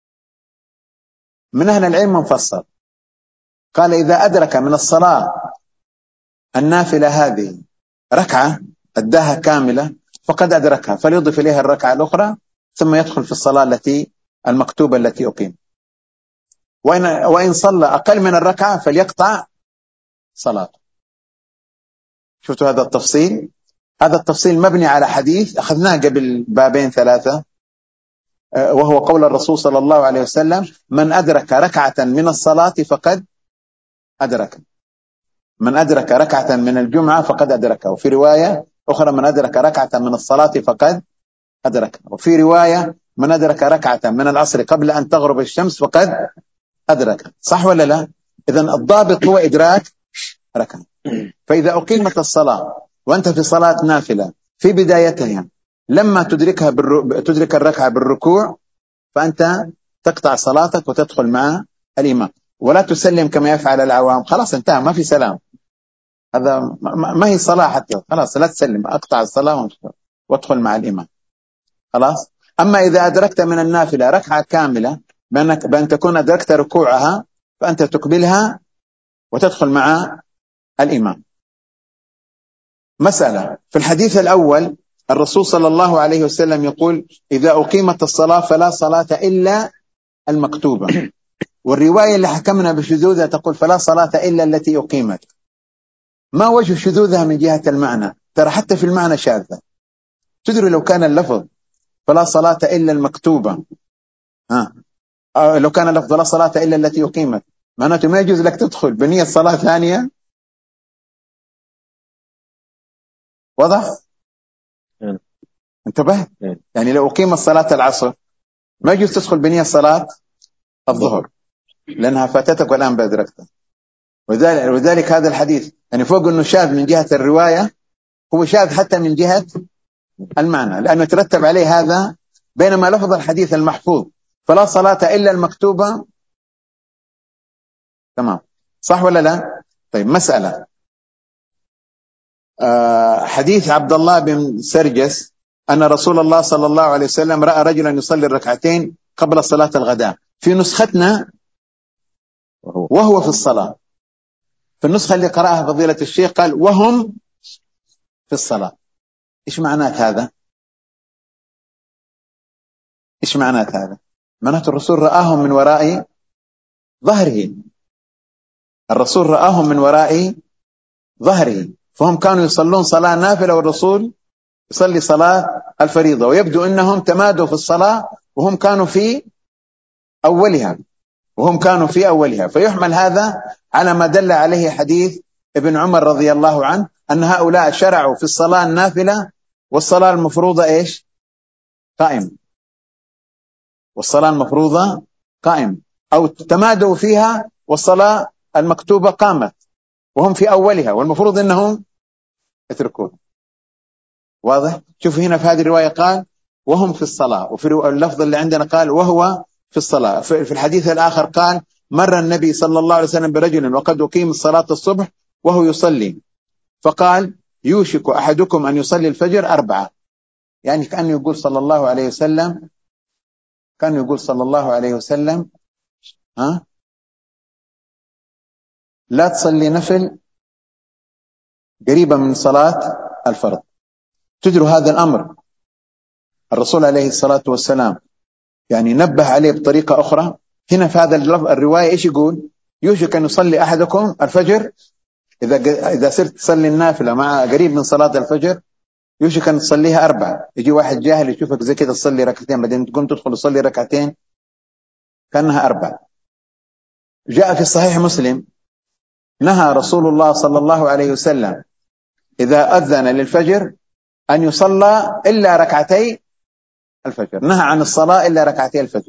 من أهل العلم من فصل، قال: إذا أدرك من الصلاة النافلة هذه ركعة أداها كاملة فقد أدركها، فليضيف إليها الركعة الأخرى ثم يدخل في الصلاة التي المكتوبة التي أقيم. وإن, وإن صلى أقل من الركعة فليقطع صلاته. شفتوا هذا التفصيل؟ هذا التفصيل مبني على حديث أخذناه قبل بابين ثلاثة، وهو قول الرسول صلى الله عليه وسلم: من أدرك ركعة من الصلاة فقد أدرك، من أدرك ركعة من الجمعة فقد أدركه. وفي رواية أخرى: من أدرك ركعة من الصلاة فقد أدرك. وفي رواية: من أدرك ركعة من العصر قبل أن تغرب الشمس فقد أدرك. صح ولا لا؟ إذن الضابط هو إدراك ركعة. فإذا أقيمت الصلاة وأنت في صلاة نافلة في بدايتها لما تدركها بالر... تدرك الركعة بالركوع، فأنت تقطع صلاتك وتدخل مع الإمام، ولا تسلم كما يفعل العوام. خلاص انتهى، ما في سلام، هذا ما هي صلاة حتى. خلاص لا تسلم، أقطع الصلاة وادخل مع الإمام. خلاص. أما إذا أدركت من النافلة ركعة كاملة بأنك بأن تكون أدركت ركوعها، فأنت تقبلها وتدخل مع الإمام. مسألة في الحديث الأول الرسول صلى الله عليه وسلم يقول إذا أقيمت الصلاة فلا صلاة إلا المكتوبة، والرواية اللي حكمنا بشذوذها تقول فلا صلاة إلا التي أقيمت. ما وجه شذوذها من جهة المعنى؟ ترى حتى في المعنى شاذة. تدري لو كان اللفظ فلا صلاة إلا المكتوبة، ها أو لو كان اللفظ لا صلاة إلا التي أقيمت، معناته ما يجوز لك تدخل بنية صلاة ثانية. واضح؟ انتبه؟ يعني لو أقيمت صلاة العصر ما يجوز تدخل بنية صلاة الظهر لأنها فاتتك والآن بأدركتها. وذلك, وذلك هذا الحديث يعني فوق أنه شاذ من جهة الرواية، هو شاذ حتى من جهة المعنى، لأنه يترتب عليه هذا. بينما لفظ الحديث المحفوظ فلا صلاة إلا المكتوبة تمام، صح ولا لا؟ طيب مسألة، آه حديث عبد الله بن سرجس أن رسول الله صلى الله عليه وسلم رأى رجلا يصلي الركعتين قبل صلاة الغداء. في نسختنا وهو في الصلاة، في النسخة اللي قرأها فضيلة الشيخ قال وهم في الصلاة. إيش معنات هذا؟ إيش معنات هذا؟ معناته الرسول رآهم من وراء ظهره، الرسول رآهم من وراء ظهره، فهم كانوا يصلون صلاة نافلة والرسول يصلي صلاة الفريضة، ويبدو أنهم تمادوا في الصلاة وهم كانوا في أولها وهم كانوا في أولها فيحمل هذا على ما دل عليه حديث ابن عمر رضي الله عنه أن هؤلاء شرعوا في الصلاة النافلة والصلاة المفروضة إيش؟ قائم، والصلاة المفروضة قائم، أو تمادوا فيها والصلاة المكتوبة قامت وهم في أولها والمفروض أنهم يتركون. واضح؟ شوف هنا في هذه الرواية قال وهم في الصلاة، وفي اللفظ اللي عندنا قال وهو في الصلاة. في الحديث الآخر قال مر النبي صلى الله عليه وسلم برجل وقد أقيم الصلاة الصبح وهو يصلي فقال يوشك أحدكم أن يصلي الفجر أربعة، يعني كأنه يقول صلى الله عليه وسلم كان يقول صلى الله عليه وسلم ها لا تصلي نفل قريبا من صلاة الفرض. تدروا هذا الأمر الرسول عليه الصلاة والسلام يعني نبه عليه بطريقة أخرى. هنا في هذا الرواية إيش يقول؟ يوشك أن يصلي أحدكم الفجر، إذا إذا صرت تصلي النافلة مع قريب من صلاة الفجر يوشك أن تصليها أربعة. يجي واحد جاهل يشوفك زي كده تصلي ركعتين بعدين تقوم تدخل تصلي ركعتين كأنها أربعة. جاء في صحيح مسلم نهى رسول الله صلى الله عليه وسلم إذا أذن للفجر أن يصلى إلا ركعتي الفجر، نهى عن الصلاة إلا ركعتي الفجر،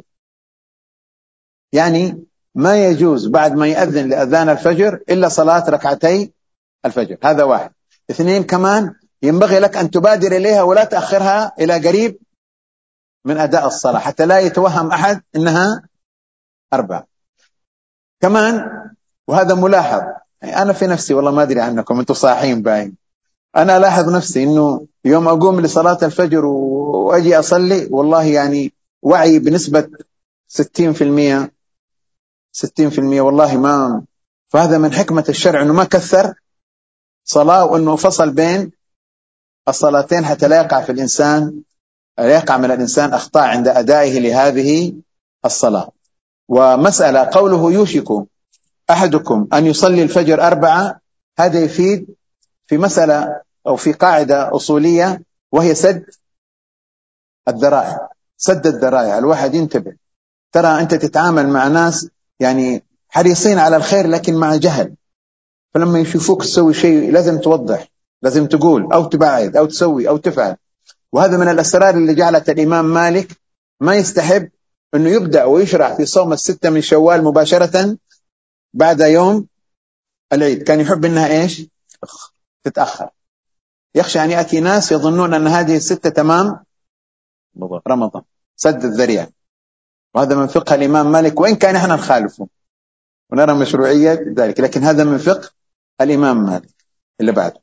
يعني ما يجوز بعد ما يأذن لأذان الفجر إلا صلاة ركعتي الفجر. هذا واحد. اثنين كمان ينبغي لك أن تبادر إليها ولا تأخرها إلى قريب من أداء الصلاة حتى لا يتوهم أحد إنها أربعة. كمان وهذا ملاحظ، يعني أنا في نفسي والله ما أدري عنكم أنتم صاحين باين، أنا ألاحظ نفسي إنه يوم أقوم لصلاة الفجر وأجي أصلي والله يعني وعي بنسبة ستين في المية ستين في المية والله ما. فهذا من حكمة الشرع إنه ما كثر صلاة وإنه فصل بين الصلاتين حتى لا يقع في الإنسان لا يقع من الإنسان أخطاء عند أدائه لهذه الصلاة. ومسألة قوله يوشك أحدكم أن يصلي الفجر أربعة، هذا يفيد في مسألة أو في قاعدة أصولية وهي سد الذرائع. سد الذرائع الواحد ينتبه، ترى أنت تتعامل مع ناس يعني حريصين على الخير لكن مع جهل، فلما يشوفوك تسوي شيء لازم توضح، لازم تقول أو تبعد أو تسوي أو تفعل. وهذا من الأسرار اللي جعلت الإمام مالك ما يستحب أنه يبدأ ويشرع في صوم الستة من شوال مباشرة بعد يوم العيد، كان يحب أنها إيش تتأخر، يخشى أن يأتي ناس يظنون أن هذه الستة تمام رمضان، سد الذريعة. وهذا من فقه الإمام مالك وإن كان إحنا نخالفه ونرى مشروعية ذلك، لكن هذا من فقه الإمام مالك. اللي بعده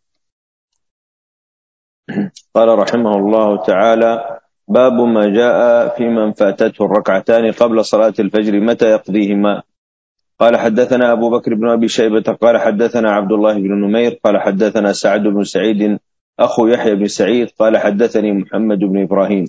قال رحمه الله تعالى باب ما جاء في من فاتته الركعتان قبل صلاة الفجر متى يقضيهما. قال حدثنا أبو بكر بن أبي شيبة قال حدثنا عبد الله بن نمير قال حدثنا سعد بن سعيد أخو يحيى بن سعيد قال حدثني محمد بن إبراهيم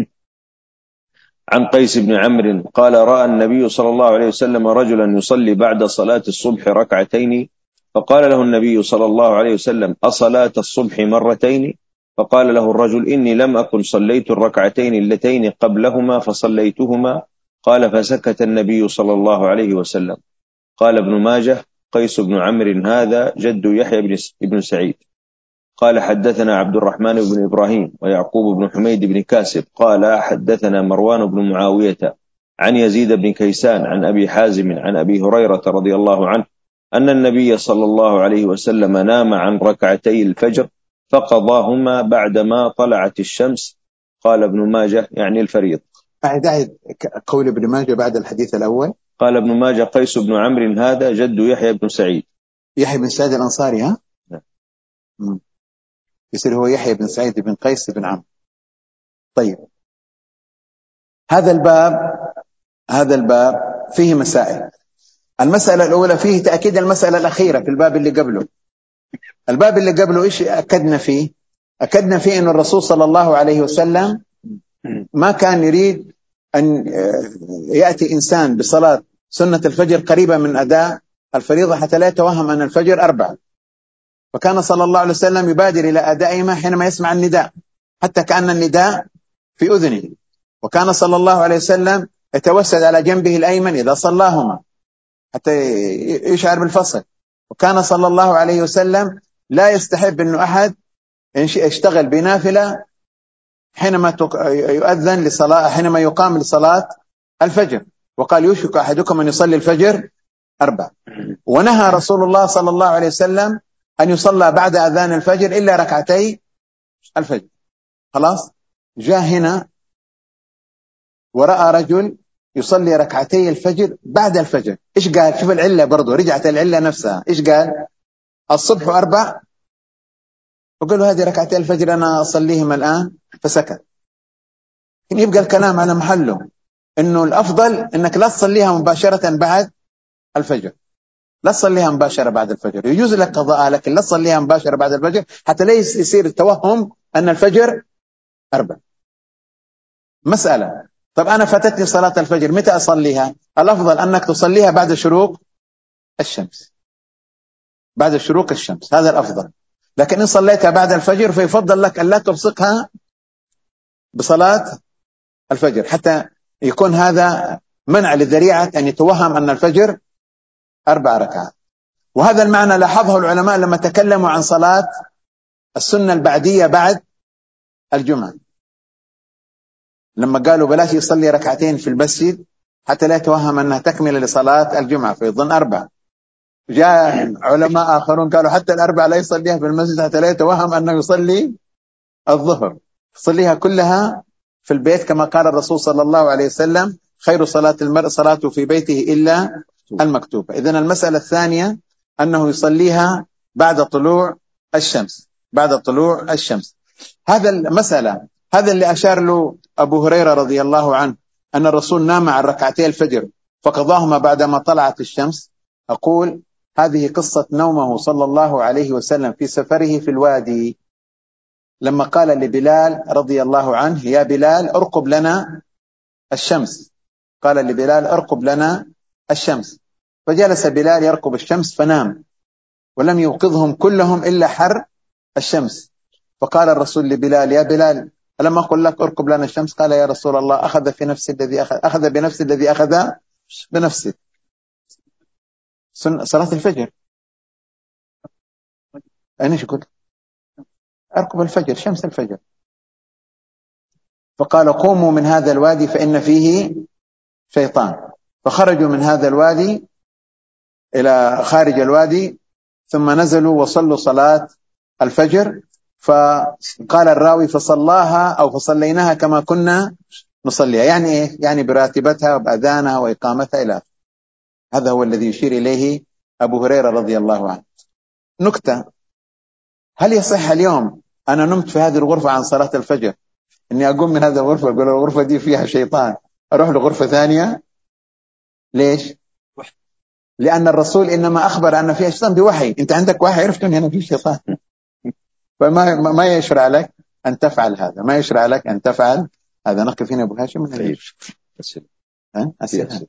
عن قيس بن عمرو قال رأى النبي صلى الله عليه وسلم رجلا يصلي بعد صلاة الصبح ركعتين، فقال له النبي صلى الله عليه وسلم أصلاة الصبح مرتين؟ فقال له الرجل إني لم أكن صليت الركعتين اللتين قبلهما فصليتهما. قال فسكت النبي صلى الله عليه وسلم. قال ابن ماجه قيس بن عمرو هذا جد يحيى بن سعيد. قال حدثنا عبد الرحمن بن إبراهيم ويعقوب بن حميد بن كاسب قال حدثنا مروان بن معاوية عن يزيد بن كيسان عن أبي حازم عن أبي هريرة رضي الله عنه أن النبي صلى الله عليه وسلم نام عن ركعتي الفجر فقضاهما بعدما طلعت الشمس. قال ابن ماجه يعني الفريض. أعد قول ابن ماجه بعد الحديث الأول. قال ابن ماجه قيس بن عمرو هذا جد يحيى بن سعيد. يحيى بن سعيد الأنصاري ها؟ نعم. يصير هو يحيى بن سعيد بن قيس بن عمرو. طيب، هذا الباب هذا الباب فيه مسائل. المسألة الأولى فيه تأكيد المسألة الأخيرة في الباب اللي قبله. الباب اللي قبله إيش أكدنا فيه؟ أكدنا فيه أن الرسول صلى الله عليه وسلم ما كان يريد أن يأتي إنسان بصلاة سنة الفجر قريبة من أداء الفريضة حتى لا يتوهم أن الفجر أربعة، فكان صلى الله عليه وسلم يبادر إلى أدائهما حينما يسمع النداء حتى كأن النداء في أذنه، وكان صلى الله عليه وسلم يتوسد على جنبه الأيمن إذا صلاهما حتى يشعر بالفصل، وكان صلى الله عليه وسلم لا يستحب أنه أحد يشتغل بنافلة حينما يؤذن لصلاة حينما يقام لصلاة الفجر، وقال يوشك أحدكم أن يصلي الفجر أربع. ونهى رسول الله صلى الله عليه وسلم أن يصلى بعد أذان الفجر إلا ركعتي الفجر. خلاص، جاء هنا ورأى رجل يصلي ركعتي الفجر بعد الفجر. إيش قال؟ شوف العلة برضو، رجعت العلة نفسها. إيش قال؟ الصبح أربع، وقال له هذه ركعتي الفجر أنا أصليهم الآن، فسكت. يبقى الكلام على محله، إنه الأفضل إنك لا تصليها مباشرة بعد الفجر، لا تصليها مباشرة بعد الفجر، يجوز لك قضاءها لكن لا تصليها مباشرة بعد الفجر حتى لا يصير التوهم أن الفجر أربع. مسألة، طب أنا فاتتني صلاة الفجر متى أصليها؟ الأفضل أنك تصليها بعد شروق الشمس، بعد شروق الشمس، هذا الأفضل. لكن إن صليتها بعد الفجر فيفضل لك أن لا تلصقها بصلاة الفجر حتى يكون هذا منع للذريعة أن يتوهم أن الفجر أربع ركعات. وهذا المعنى لاحظه العلماء لما تكلموا عن صلاة السنة البعدية بعد الجمعة، لما قالوا بلاش يصلي ركعتين في المسجد حتى لا يتوهم أنها تكمل لصلاة الجمعة فيظن أربع. جاء علماء آخرون قالوا حتى الأربع لا يصليها في المسجد حتى لا يتوهم أنه يصلي الظهر، يصليها كلها في البيت كما قال الرسول صلى الله عليه وسلم خير صلاة المرء صلاته في بيته إلا المكتوبة. إذن المسألة الثانية أنه يصليها بعد طلوع الشمس، بعد طلوع الشمس. هذا المسألة، هذا اللي أشار له أبو هريرة رضي الله عنه أن الرسول نام عن ركعتي الفجر فقضاهما بعدما طلعت الشمس. أقول هذه قصة نومه صلى الله عليه وسلم في سفره في الوادي لما قال لبلال رضي الله عنه يا بلال ارقب لنا الشمس، قال لبلال ارقب لنا الشمس، فجلس بلال يرقب الشمس فنام ولم يوقظهم كلهم إلا حر الشمس. فقال الرسول لبلال يا بلال ألم أقل لك ارقب لنا الشمس؟ قال يا رسول الله أخذ في نفس الذي أخذ أخذ بنفس الذي أخذ بنفسه. صلاة الفجر أنا شو قلت؟ أرقب الفجر، شمس الفجر. فقال قوموا من هذا الوادي فإن فيه شيطان، فخرجوا من هذا الوادي إلى خارج الوادي ثم نزلوا وصلوا صلاة الفجر. فقال الراوي فصلاها أو فصليناها كما كنا نصليها، يعني إيه؟ يعني براتبتها وبأذانها وإقامتها إلى آخره. هذا هو الذي يشير إليه أبو هريرة رضي الله عنه. نكتة، هل يصح اليوم أنا نمت في هذه الغرفة عن صلاة الفجر إني أقوم من هذه الغرفة أقول الغرفة دي فيها شيطان أروح لغرفة ثانية؟ ليش؟ لأن الرسول إنما أخبر أن فيها شيطان بوحي، أنت عندك وحي عرفت أن هنا فيه شيطان فما ما يشرع لك أن تفعل هذا، ما يشرع لك أن تفعل هذا. نقف هنا أبو هاشم. طيب. أسئلة. أسئلة.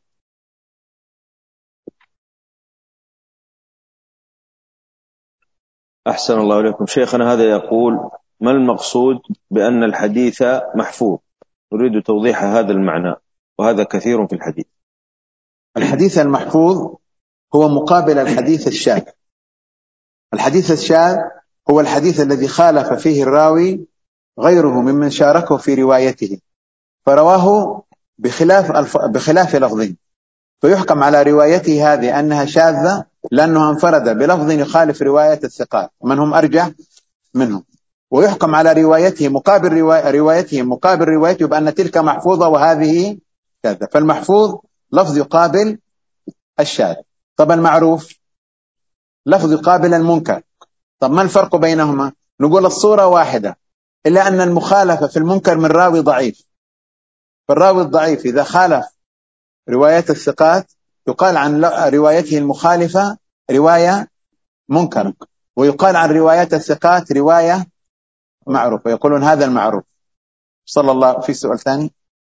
أحسن الله إليكم شيخنا. هذا يقول: ما المقصود بأن الحديث محفوظ؟ نريد توضيح هذا المعنى، وهذا كثير في الحديث. الحديث المحفوظ هو مقابل الحديث الشاذ. الحديث الشاذ هو الحديث الذي خالف فيه الراوي غيره ممن شاركه في روايته، فرواه بخلاف الف... بخلاف لفظه، فيحكم على روايته هذه أنها شاذة لأنه انفرد بلفظ يخالف رواية الثقات من هم أرجح منهم، ويحكم على روايته مقابل رواية روايته مقابل روايته بأن تلك محفوظة وهذه شاذة. فالمحفوظ لفظ يقابل الشاذ. طب المعروف لفظ يقابل المنكر. طب ما الفرق بينهما؟ نقول الصورة واحدة، إلا أن المخالفة في المنكر من راوي ضعيف. فالراوي الضعيف إذا خالف رواية الثقات يقال عن روايته المخالفة رواية منكرة، ويقال عن روايات الثقات رواية معروفة، يقولون هذا المعروف. صلى الله. في سؤال ثاني.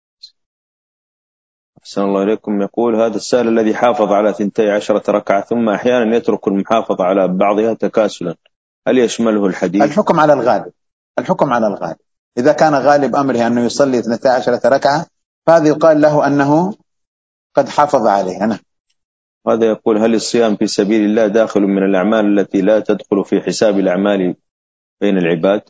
أحسن الله إليكم. يقول هذا السائل: الذي حافظ على ثنتي عشرة ركعة ثم أحيانا يترك المحافظة على بعضها تكاسلا، هل يشمله الحديث؟ الحكم على الغالب. الحكم على الغالب. إذا كان غالب أمره أنه يصلي اثنتي عشرة ركعة فهذا يقال له أنه قد حافظ عليه. أنا. هذا يقول: هل الصيام في سبيل الله داخل من الأعمال التي لا تدخل في حساب الأعمال بين العباد؟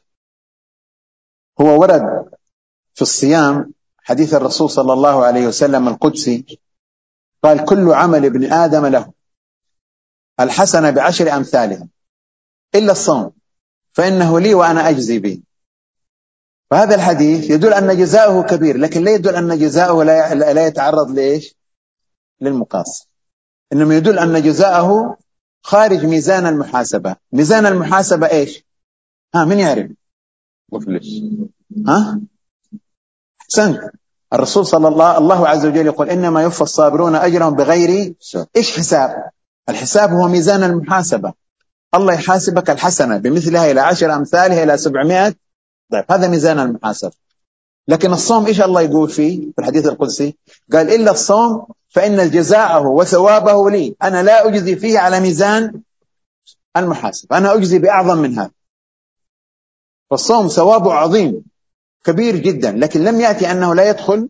هو ورد في الصيام حديث الرسول صلى الله عليه وسلم القدسي، قال: كل عمل ابن آدم له الحسنة بعشر أمثالها إلا الصوم فإنه لي وأنا أجزي به. فهذا الحديث يدل أن جزاؤه كبير، لكن لا يدل أن جزاؤه لا يتعرض لإيش؟ للمقاص. إنما يدل أن جزاؤه خارج ميزان المحاسبة. ميزان المحاسبة إيش؟ ها من يعرف؟ مفلس. ها أحسنت. الرسول صلى الله الله عز وجل يقول: إنما يوفى الصابرون أجرهم بغير إيش حساب. الحساب هو ميزان المحاسبة. الله يحاسبك الحسنة بمثلها إلى عشر أمثالها إلى سبعمائة ضعف، هذا ميزان المحاسبة. لكن الصوم إيش الله يقول فيه في الحديث القدسي؟ قال: إلا الصوم فإن جزاءه وثوابه لي، أنا لا أجزي فيه على ميزان المحاسبة، أنا أجزي بأعظم من هذا. فالصوم ثوابه عظيم كبير جدا، لكن لم يأتي أنه لا يدخل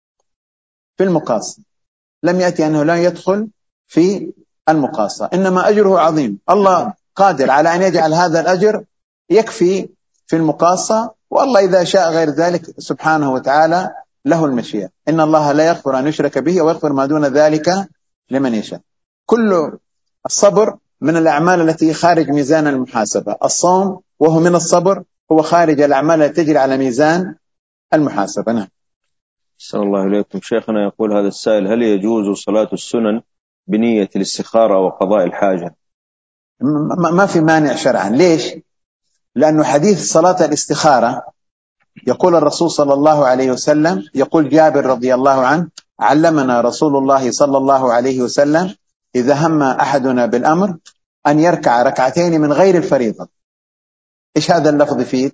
في المقاصة، لم يأتي أنه لا يدخل في المقاصة، إنما أجره عظيم. الله قادر على أن يجعل هذا الأجر يكفي في المقاصة، والله إذا شاء غير ذلك سبحانه وتعالى له المشيئة. إن الله لا يغفر أن يشرك به ويغفر ما دون ذلك لمن يشاء. كل الصبر من الأعمال التي خارج ميزان المحاسبة. الصوم وهو من الصبر هو خارج الأعمال التي تجري على ميزان المحاسبة. نعم. صلى الله عليكم شيخنا. يقول هذا السائل: هل يجوز صلاة السنن بنية الاستخارة وقضاء الحاجة؟ ما في مانع شرعا. ليش؟ لأنه حديث صلاة الاستخارة يقول الرسول صلى الله عليه وسلم، يقول جابر رضي الله عنه: علمنا رسول الله صلى الله عليه وسلم إذا هم أحدنا بالأمر أن يركع ركعتين من غير الفريضة. إيش هذا اللفظ فيه؟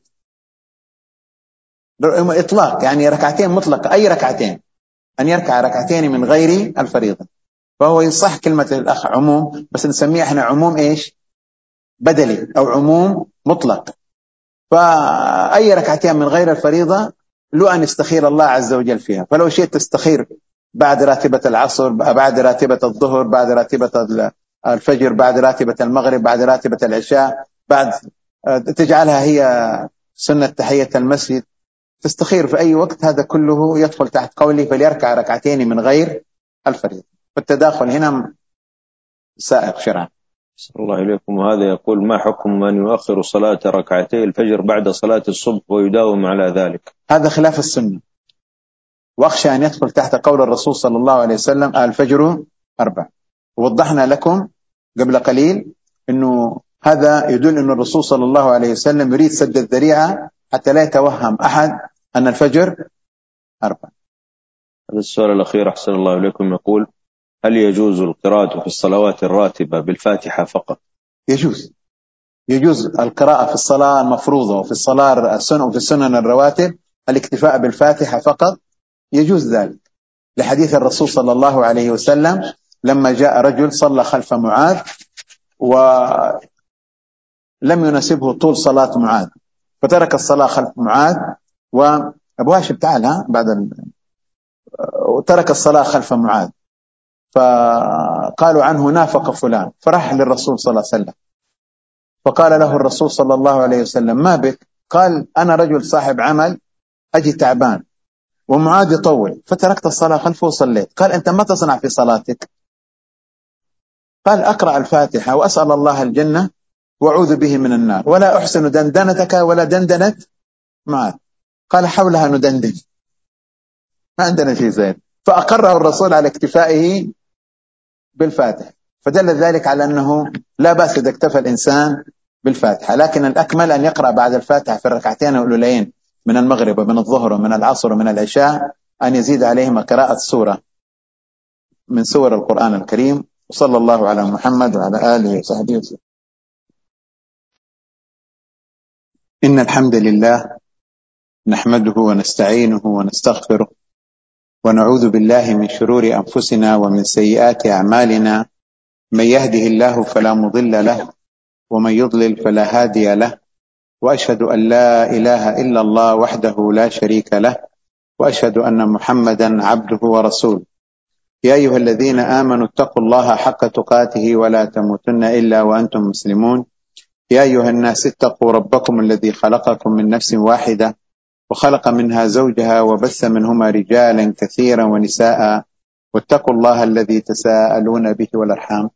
إطلاق، يعني ركعتين مطلقة، أي ركعتين، أن يركع ركعتين من غير الفريضة. فهو يصح كلمة الأخ عموم، بس نسميه إحنا عموم إيش؟ بدلي أو عموم مطلق. فأي ركعتين من غير الفريضة له أن يستخير الله عز وجل فيها. فلو شئت تستخير بعد راتبة العصر، بعد راتبة الظهر، بعد راتبة الفجر، بعد راتبة المغرب، بعد راتبة العشاء، بعد تجعلها هي سنة تحية المسجد، تستخير في أي وقت، هذا كله يدخل تحت قولي فليركع ركعتين من غير الفريضة. فالتداخل هنا سائق شرعا. صلى الله عليكم. وهذا يقول: ما حكم من يؤخر صلاة ركعتي الفجر بعد صلاة الصبح ويداوم على ذلك؟ هذا خلاف السنة، وأخشى أن يدخل تحت قول الرسول صلى الله عليه وسلم: الفجر أربع. ووضحنا لكم قبل قليل أنه هذا يدل أن الرسول صلى الله عليه وسلم يريد سد الذريعة حتى لا يتوهم أحد أن الفجر أربع. هذا السؤال الأخير أحسن الله إليكم يقول: هل يجوز القراءة في الصلوات الراتبة بالفاتحة فقط؟ يجوز. يجوز القراءة في الصلاة المفروضة وفي الصلاة السنة وفي السنن الرواتب الاكتفاء بالفاتحة فقط، يجوز ذلك لحديث الرسول صلى الله عليه وسلم لما جاء رجل صلى خلف معاذ ولم يناسبه طول صلاة معاذ فترك الصلاة خلف معاذ، وأبو هاشم تعال ها بعد ال... وترك الصلاة خلف معاذ، فقالوا عنه نافق فلان، فراح للرسول صلى الله عليه وسلم فقال له الرسول صلى الله عليه وسلم ما بك؟ قال أنا رجل صاحب عمل أجي تعبان ومعاذ يطول فتركت الصلاة خلفه وصليت. قال أنت ما تصنع في صلاتك؟ قال أقرأ الفاتحة وأسأل الله الجنة وأعوذ به من النار ولا أحسن دندنتك ولا دندنت معاذ. قال حولها ندندن، ما عندنا شيء زين. فأقره الرسول على اكتفائه بالفاتحة، فدل ذلك على أنه لا بأس إذا اكتفى الإنسان بالفاتحة، لكن الأكمل أن يقرأ بعد الفاتحة في الركعتين الأوليين من المغرب ومن الظهر ومن العصر ومن العشاء أن يزيد عليهما قراءة سورة من سور القرآن الكريم. وصلى الله على محمد وعلى آله وصحبه وسلم. إن الحمد لله نحمده ونستعينه ونستغفره ونعوذ بالله من شرور أنفسنا ومن سيئات أعمالنا، من يهده الله فلا مضل له ومن يضلل فلا هادي له، وأشهد أن لا إله إلا الله وحده لا شريك له، وأشهد أن محمدا عبده ورسوله. يا أيها الذين آمنوا اتقوا الله حق تقاته ولا تموتن إلا وأنتم مسلمون. يا أيها الناس اتقوا ربكم الذي خلقكم من نفس واحدة وخلق منها زوجها وبث منهما رجالا كثيرا ونساء، واتقوا الله الذي تساءلون به والأرحام.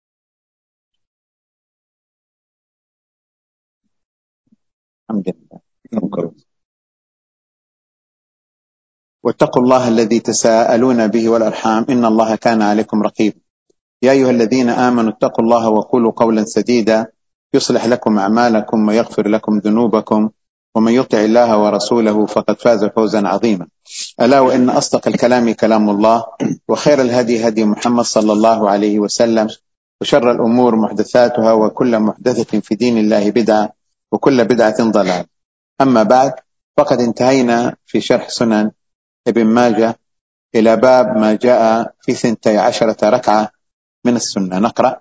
الحمد لله. واتقوا الله الذي تساءلون به والأرحام إن الله كان عليكم رقيبا. يا أيها الذين آمنوا اتقوا الله وقولوا قولا سديدا يصلح لكم أعمالكم ويغفر لكم ذنوبكم، ومن يطع الله ورسوله فقد فاز فوزا عظيما. ألا وإن أصدق الكلام كلام الله، وخير الهدي هدي محمد صلى الله عليه وسلم، وشر الأمور محدثاتها وكل محدثة في دين الله بدعة وكل بدعة ضلال. أما بعد، فقد انتهينا في شرح سنن ابن ماجه إلى باب ما جاء في ثنتي عشرة ركعة من السنة. نقرأ.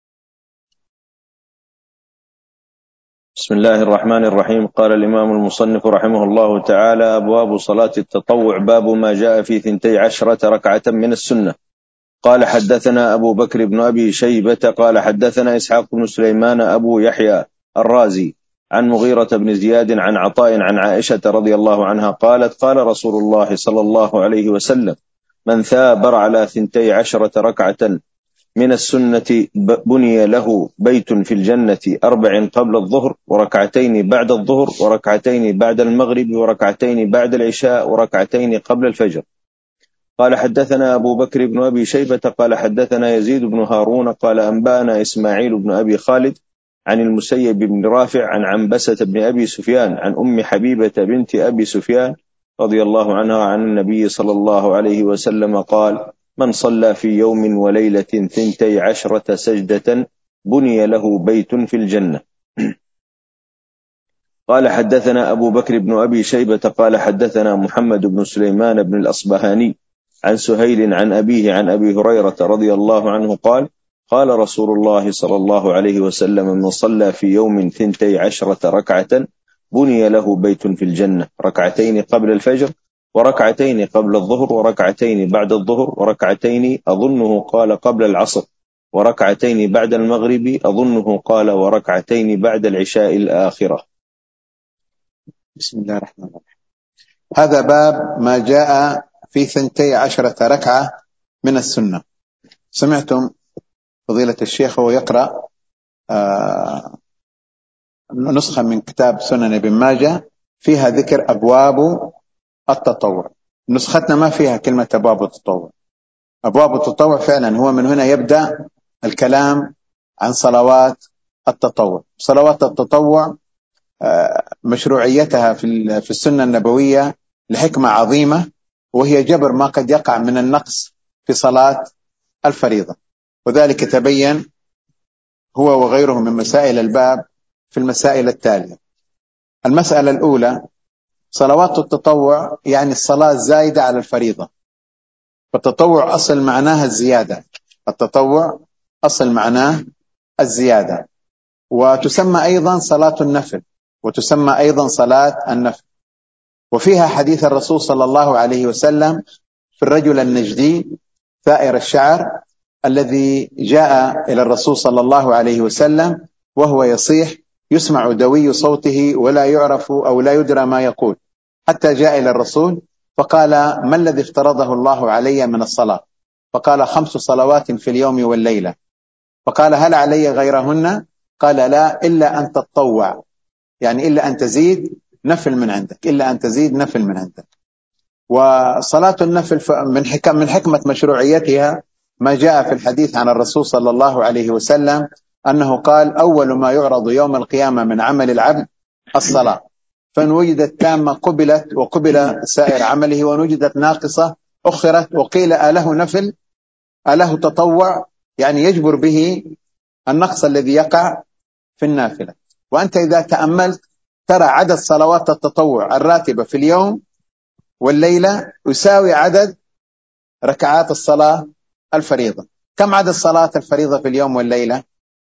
بسم الله الرحمن الرحيم. قال الإمام المصنف رحمه الله تعالى: أبواب صلاة التطوع. باب ما جاء في ثنتي عشرة ركعة من السنة. قال حدثنا أبو بكر بن أبي شيبة قال حدثنا إسحاق بن سليمان أبو يحيى الرازي عن مغيرة بن زياد عن عطاء عن عائشة رضي الله عنها قالت: قال رسول الله صلى الله عليه وسلم: من ثابر على ثنتي عشرة ركعة من السنة بني له بيت في الجنة، أربع قبل الظهر وركعتين بعد الظهر وركعتين بعد المغرب وركعتين بعد العشاء وركعتين قبل الفجر. قال حدثنا أبو بكر بن أبي شيبة قال حدثنا يزيد بن هارون قال أنبأنا إسماعيل بن أبي خالد عن المسيب بن رافع عن عنبسة بن أبي سفيان عن أم حبيبة بنت أبي سفيان رضي الله عنها عن النبي صلى الله عليه وسلم قال: من صلى في يوم وليلة ثنتي عشرة سجدة بني له بيت في الجنة. قال حدثنا أبو بكر بن أبي شيبة قال حدثنا محمد بن سليمان بن الأصبهاني عن سهيل عن أبيه عن أبي هريرة رضي الله عنه قال: قال رسول الله صلى الله عليه وسلم: من صلى في يوم ثنتي عشرة ركعة بني له بيت في الجنة، ركعتين قبل الفجر وركعتين قبل الظهر وركعتين بعد الظهر وركعتين أظنه قال قبل العصر وركعتين بعد المغرب أظنه قال وركعتين بعد العشاء الآخرة. بسم الله الرحمن الرحيم. هذا باب ما جاء في ثنتي عشرة ركعة من السنة. سمعتم فضيلة الشيخ وهو يقرأ آه نسخة من كتاب سنن ابن ماجه فيها ذكر أبواب التطوع. نسختنا ما فيها كلمة أبواب التطوع. أبواب التطوع فعلا هو من هنا يبدأ الكلام عن صلوات التطوع. صلوات التطوع مشروعيتها في السنة النبوية لحكمة عظيمة، وهي جبر ما قد يقع من النقص في صلاة الفريضة، وذلك تبين هو وغيره من مسائل الباب في المسائل التالية. المسألة الأولى: صلوات التطوع يعني الصلاة الزايدة على الفريضة. فالتطوع أصل معناها الزيادة، التطوع أصل معناه الزيادة، وتسمى أيضا صلاة النفل، وتسمى أيضا صلاة النفل. وفيها حديث الرسول صلى الله عليه وسلم في الرجل النجدي ثائر الشعر الذي جاء إلى الرسول صلى الله عليه وسلم وهو يصيح يسمع دوي صوته ولا يعرف أو لا يدرى ما يقول، حتى جاء إلى الرسول فقال: ما الذي افترضه الله علي من الصلاة؟ فقال: خمس صلوات في اليوم والليلة. فقال: هل علي غيرهن؟ قال: لا، إلا أن تتطوع، يعني إلا أن تزيد نفل من عندك، إلا أن تزيد نفل من عندك. وصلاة النفل من حكم من حكمة مشروعيتها ما جاء في الحديث عن الرسول صلى الله عليه وسلم أنه قال: أول ما يعرض يوم القيامة من عمل العبد الصلاة، فإن وجدت تامة قبلت وقبل سائر عمله، وإن وجدت ناقصة أخرت، وقيل أله نفل أله تطوع، يعني يجبر به النقص الذي يقع في النافلة. وأنت إذا تأملت ترى عدد صلوات التطوع الراتبة في اليوم والليلة يساوي عدد ركعات الصلاة الفريضة. كم عدد صلاة الفريضة في اليوم والليلة؟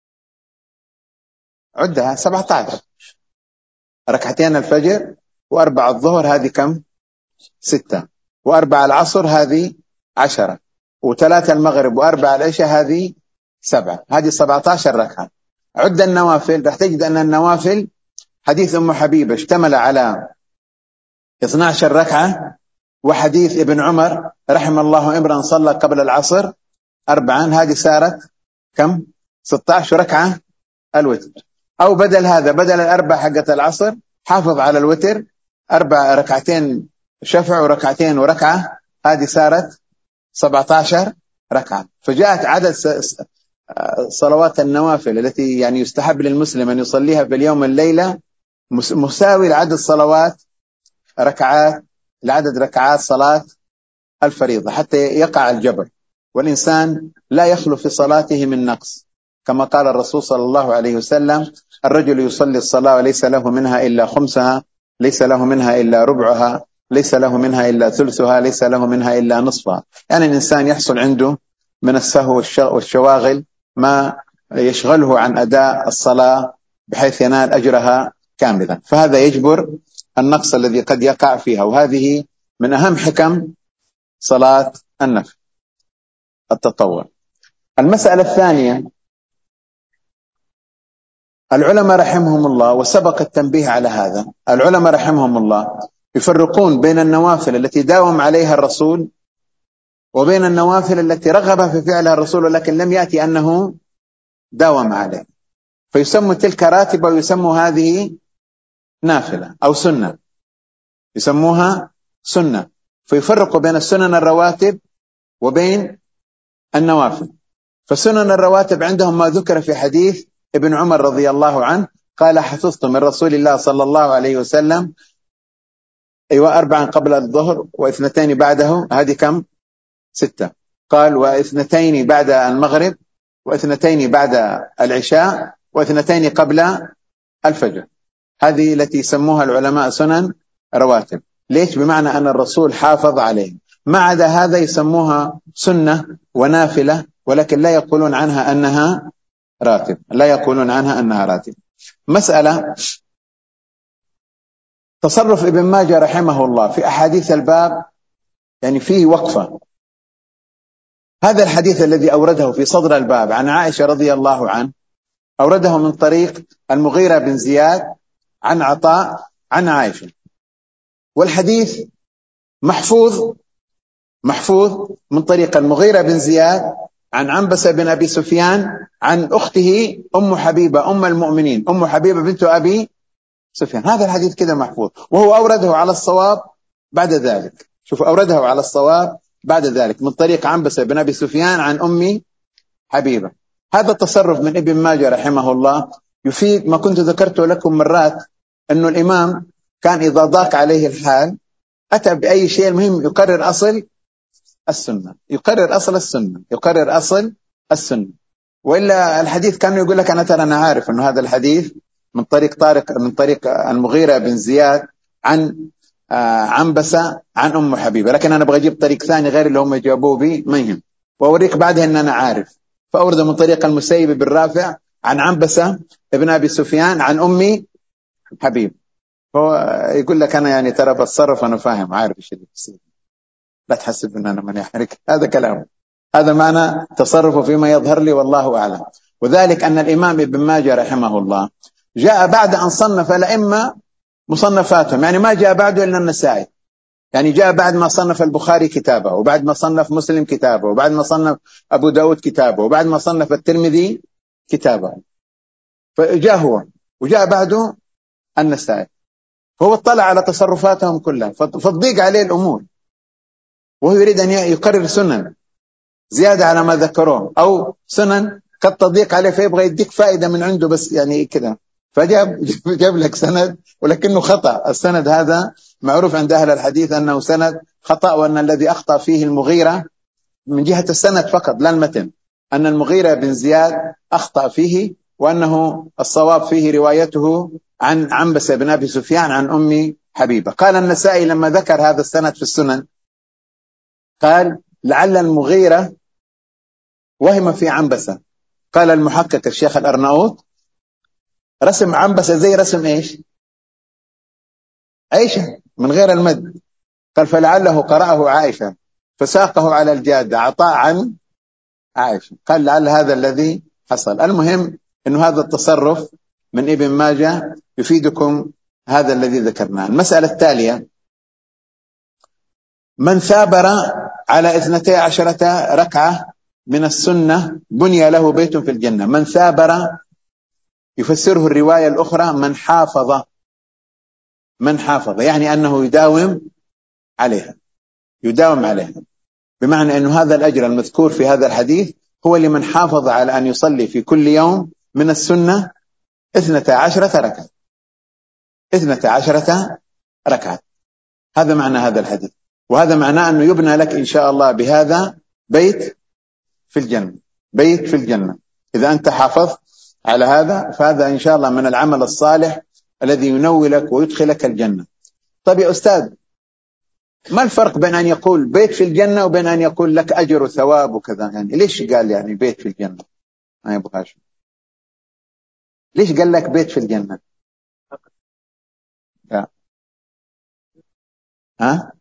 عدها: سبعة عشر. ركعتين الفجر وأربع الظهر هذه كم؟ ستة. وأربع العصر هذه عشرة. وثلاثة المغرب وأربع العشاء هذه سبعة. هذه سبعة عشر ركعة. عد النوافل، رح تجد أن النوافل حديث أم حبيبة اشتمل على اثنتي عشرة ركعة، وحديث ابن عمر رحم الله امرا صلى قبل العصر أربعا، هذه صارت كم؟ ستة عشر ركعة الوتر. أو بدل هذا، بدل الأربع حقة العصر حافظ على الوتر، أربع ركعتين شفع وركعتين وركعة، هذه صارت سبعة عشر ركعة. فجاءت عدد صلوات النوافل التي يعني يستحب للمسلم أن يصليها في اليوم والليلة مساوي لعدد صلوات ركعات لعدد ركعات صلاة الفريضة، حتى يقع الجبر، والإنسان لا يخلو في صلاته من نقص، كما قال الرسول صلى الله عليه وسلم: الرجل يصلي الصلاة وليس له منها إلا خمسها، ليس له منها إلا ربعها، ليس له منها إلا ثلثها، ليس له منها إلا نصفها. يعني الإنسان يحصل عنده من السهو والشواغل ما يشغله عن أداء الصلاة بحيث ينال أجرها كاملا، فهذا يجبر النقص الذي قد يقع فيها. وهذه من أهم حكم صلاة النفل التطوع. المسألة الثانية: العلماء رحمهم الله، وسبق التنبيه على هذا، العلماء رحمهم الله يفرقون بين النوافل التي داوم عليها الرسول وبين النوافل التي رغب في فعلها الرسول ولكن لم يأتي أنه داوم عليه، فيسموا تلك راتبة ويسموا هذه نافلة أو سنة، يسموها سنة. فيفرقوا بين السنن الرواتب وبين النوافل. فسنن الرواتب عندهم ما ذكر في حديث ابن عمر رضي الله عنه قال: حفظت من رسول الله صلى الله عليه وسلم أيوة أربعا قبل الظهر واثنتين بعده، هذه كم؟ ستة. قال: واثنتين بعد المغرب واثنتين بعد العشاء واثنتين قبل الفجر. هذه التي يسموها العلماء سنن رواتب. ليش؟ بمعنى أن الرسول حافظ عليه. ما عدا هذا يسموها سنة ونافلة، ولكن لا يقولون عنها أنها راتب، لا يقولون عنها أنها راتب. مسألة: تصرف ابن ماجه رحمه الله في أحاديث الباب يعني فيه وقفة. هذا الحديث الذي أورده في صدر الباب عن عائشة رضي الله عنه أورده من طريق المغيرة بن زياد عن عطاء عن عائشة، والحديث محفوظ محفوظ من طريق المغيرة بن زياد عن عنبسة بن أبي سفيان عن أخته أم حبيبة أم المؤمنين أم حبيبة بنت أبي سفيان. هذا الحديث كذا محفوظ، وهو أورده على الصواب بعد ذلك. شوف، أورده على الصواب بعد ذلك من طريق عنبسة بن أبي سفيان عن أم حبيبة. هذا التصرف من ابن ماجه رحمه الله يفيد ما كنت ذكرته لكم مرات، أنه الإمام كان إذا ضاق عليه الحال أتى بأي شيء، المهم يقرر أصل السنة، يقرر أصل السنة، يقرر أصل السنة. وإلا الحديث كان يقول لك أنا ترى أنا عارف أنه هذا الحديث من طريق طارق من طريق المغيرة بن زياد عن عنبسة عن أم حبيبة، لكن أنا أبغى أجيب طريق ثاني غير اللي هم جابوه بي ما يهم، وأوريك بعدها أن أنا عارف. فأورد من طريق المسيب بن رافع عن عنبسة ابن أبي سفيان عن أمي حبيب. هو يقول لك أنا يعني ترى بتصرف أنا فاهم عارف إيش اللي بيصير، لا تحسب أن أنا من يحرك. هذا كلام، هذا معنى تصرفه فيما يظهر لي والله أعلم. وذلك أن الإمام ابن ماجه رحمه الله جاء بعد أن صنف الأئمة مصنفاتهم، يعني ما جاء بعده إلا النسائي، يعني جاء بعد ما صنف البخاري كتابه، وبعد ما صنف مسلم كتابه، وبعد ما صنف أبو داود كتابه، وبعد ما صنف الترمذي كتابه، فجاء هو وجاء بعده النسائي. هو اطلع على تصرفاتهم كلها فالضيق عليه الأمور، وهو يريد أن يقرر سنن زيادة على ما ذكروه أو سنن قد تضيق عليه، فيبغى يديك فائدة من عنده بس يعني كده، فجاب جاب لك سند ولكنه خطأ. السند هذا معروف عند أهل الحديث أنه سند خطأ، وأن الذي أخطأ فيه المغيرة من جهة السند فقط لا المتن، أن المغيرة بن زياد أخطأ فيه، وأنه الصواب فيه روايته عن عنبسة بن أبي سفيان عن أم حبيبة. قال النسائي لما ذكر هذا السند في السنن قال لعل المغيرة وهم في عنبسة. قال المحقق الشيخ الأرناؤوط رسم عنبسة زي رسم إيش؟ عائشة من غير المد. قال فلعله قرأه عائشة فساقه على الجادة عطاء عن عائشة. قال لعل هذا الذي حصل. المهم أنه هذا التصرف من ابن ماجه يفيدكم هذا الذي ذكرناه. المسألة التالية: من ثابر على اثنتي عشرة ركعة من السنة بني له بيت في الجنة. من ثابر يفسره الرواية الأخرى من حافظ، من حافظ يعني أنه يداوم عليها، يداوم عليها، بمعنى أن هذا الأجر المذكور في هذا الحديث هو لمن حافظ على أن يصلي في كل يوم من السنة اثنتا عشرة ركعة، اثنتا عشرة ركعة. هذا معنى هذا الحديث، وهذا معناه أنه يبنى لك إن شاء الله بهذا بيت في الجنة، بيت في الجنة. إذا أنت حافظت على هذا فهذا إن شاء الله من العمل الصالح الذي ينولك ويدخلك الجنة. طيب يا أستاذ، ما الفرق بين أن يقول بيت في الجنة وبين أن يقول لك أجر وثواب وكذا؟ يعني ليش قال يعني بيت في الجنة؟ ما يبغاش. ليش قال لك بيت في الجنة؟ لا. ها؟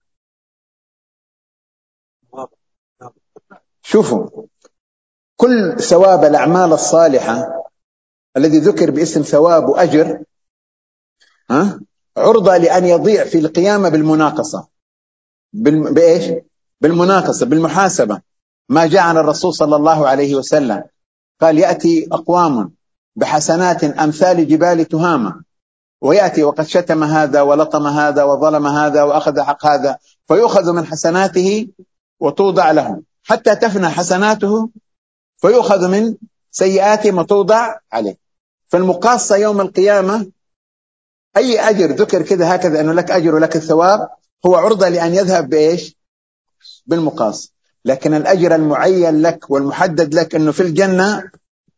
شوفوا، كل ثواب الأعمال الصالحة الذي ذكر باسم ثواب وأجر ها عرضة لأن يضيع في القيامة بالمناقصة. بالم... بإيش؟ بالمناقصة، بالمحاسبة. ما جاء عن الرسول صلى الله عليه وسلم قال يأتي أقوام بحسنات أمثال جبال تهامة، ويأتي وقد شتم هذا ولطم هذا وظلم هذا وأخذ حق هذا، فيؤخذ من حسناته وتوضع له حتى تفنى حسناته، فيؤخذ من سيئاته وتوضع عليه. فالمقاصة يوم القيامة أي أجر ذكر كده هكذا أنه لك أجر ولك الثواب هو عرضة لأن يذهب بإيش؟ بالمقاصة. لكن الأجر المعين لك والمحدد لك أنه في الجنة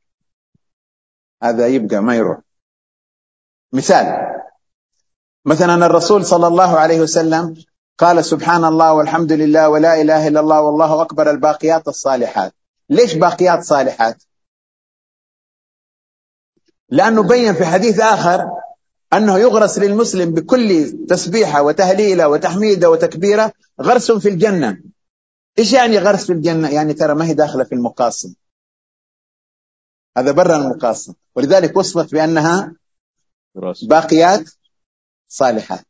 هذا يبقى ما يروح. مثال، مثلا الرسول صلى الله عليه وسلم قال سبحان الله والحمد لله ولا إله إلا الله والله أكبر الباقيات الصالحات. ليش باقيات صالحات؟ لأنه بين في حديث آخر أنه يغرس للمسلم بكل تسبيحة وتهليلة وتحميدة وتكبيرة غرس في الجنة. إيش يعني غرس في الجنة؟ يعني ترى ما هي داخلة في المقاصة، هذا برا المقاصة، ولذلك وصفت بأنها باقيات صالحات،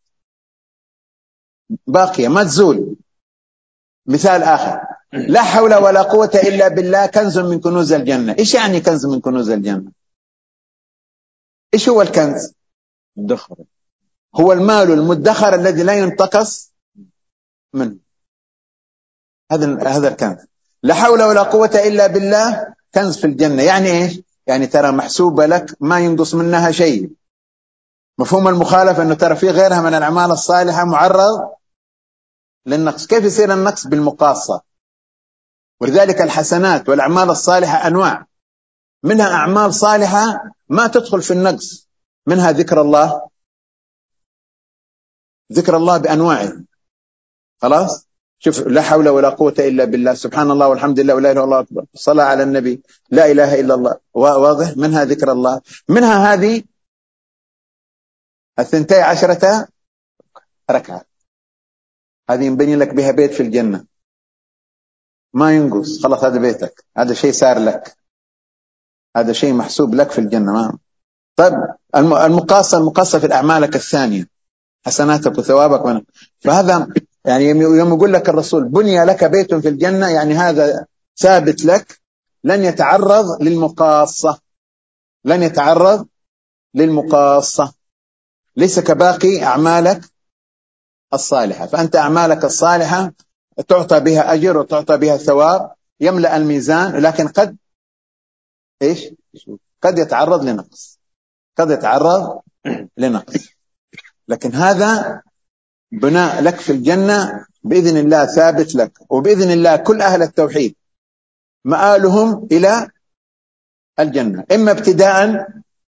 باقية ما تزول. مثال آخر: لا حول ولا قوة إلا بالله كنز من كنوز الجنة. إيش يعني كنز من كنوز الجنة؟ إيش هو الكنز؟ مدخر، هو المال المدخر الذي لا ينتقص منه، هذا هذا الكنز. لا حول ولا قوة إلا بالله كنز في الجنة، يعني إيش؟ يعني ترى محسوبة لك ما ينقص منها شيء. مفهوم المخالفة أنه ترى في غيرها من الأعمال الصالحة معرض للنقص. كيف يصير النقص؟ بالمقاصة. ولذلك الحسنات والأعمال الصالحة أنواع، منها أعمال صالحة ما تدخل في النقص منها ذكر الله، ذكر الله بأنواعه. خلاص، شوف، لا حول ولا قوة إلا بالله، سبحان الله والحمد لله ولا إله إلا الله أكبر، صلاة على النبي، لا إله إلا الله، واضح؟ منها ذكر الله. منها هذه الثنتي عشرة ركعة، هذه ينبني لك بها بيت في الجنة ما ينقص، خلاص هذا بيتك، هذا شيء سار لك، هذا شيء محسوب لك في الجنة. ما طيب، المقاصة المقاصة في أعمالك الثانية، حسناتك وثوابك من. فهذا يعني يوم يقول لك الرسول بني لك بيت في الجنة، يعني هذا ثابت لك، لن يتعرض للمقاصة، لن يتعرض للمقاصة، ليس كباقي أعمالك الصالحة. فأنت أعمالك الصالحة تعطى بها أجر وتعطى بها ثواب يملأ الميزان، لكن قد إيش قد يتعرض لنقص، قد يتعرض لنقص، لكن هذا بناء لك في الجنة بإذن الله، ثابت لك، وبإذن الله كل أهل التوحيد مآلهم إلى الجنة، إما ابتداء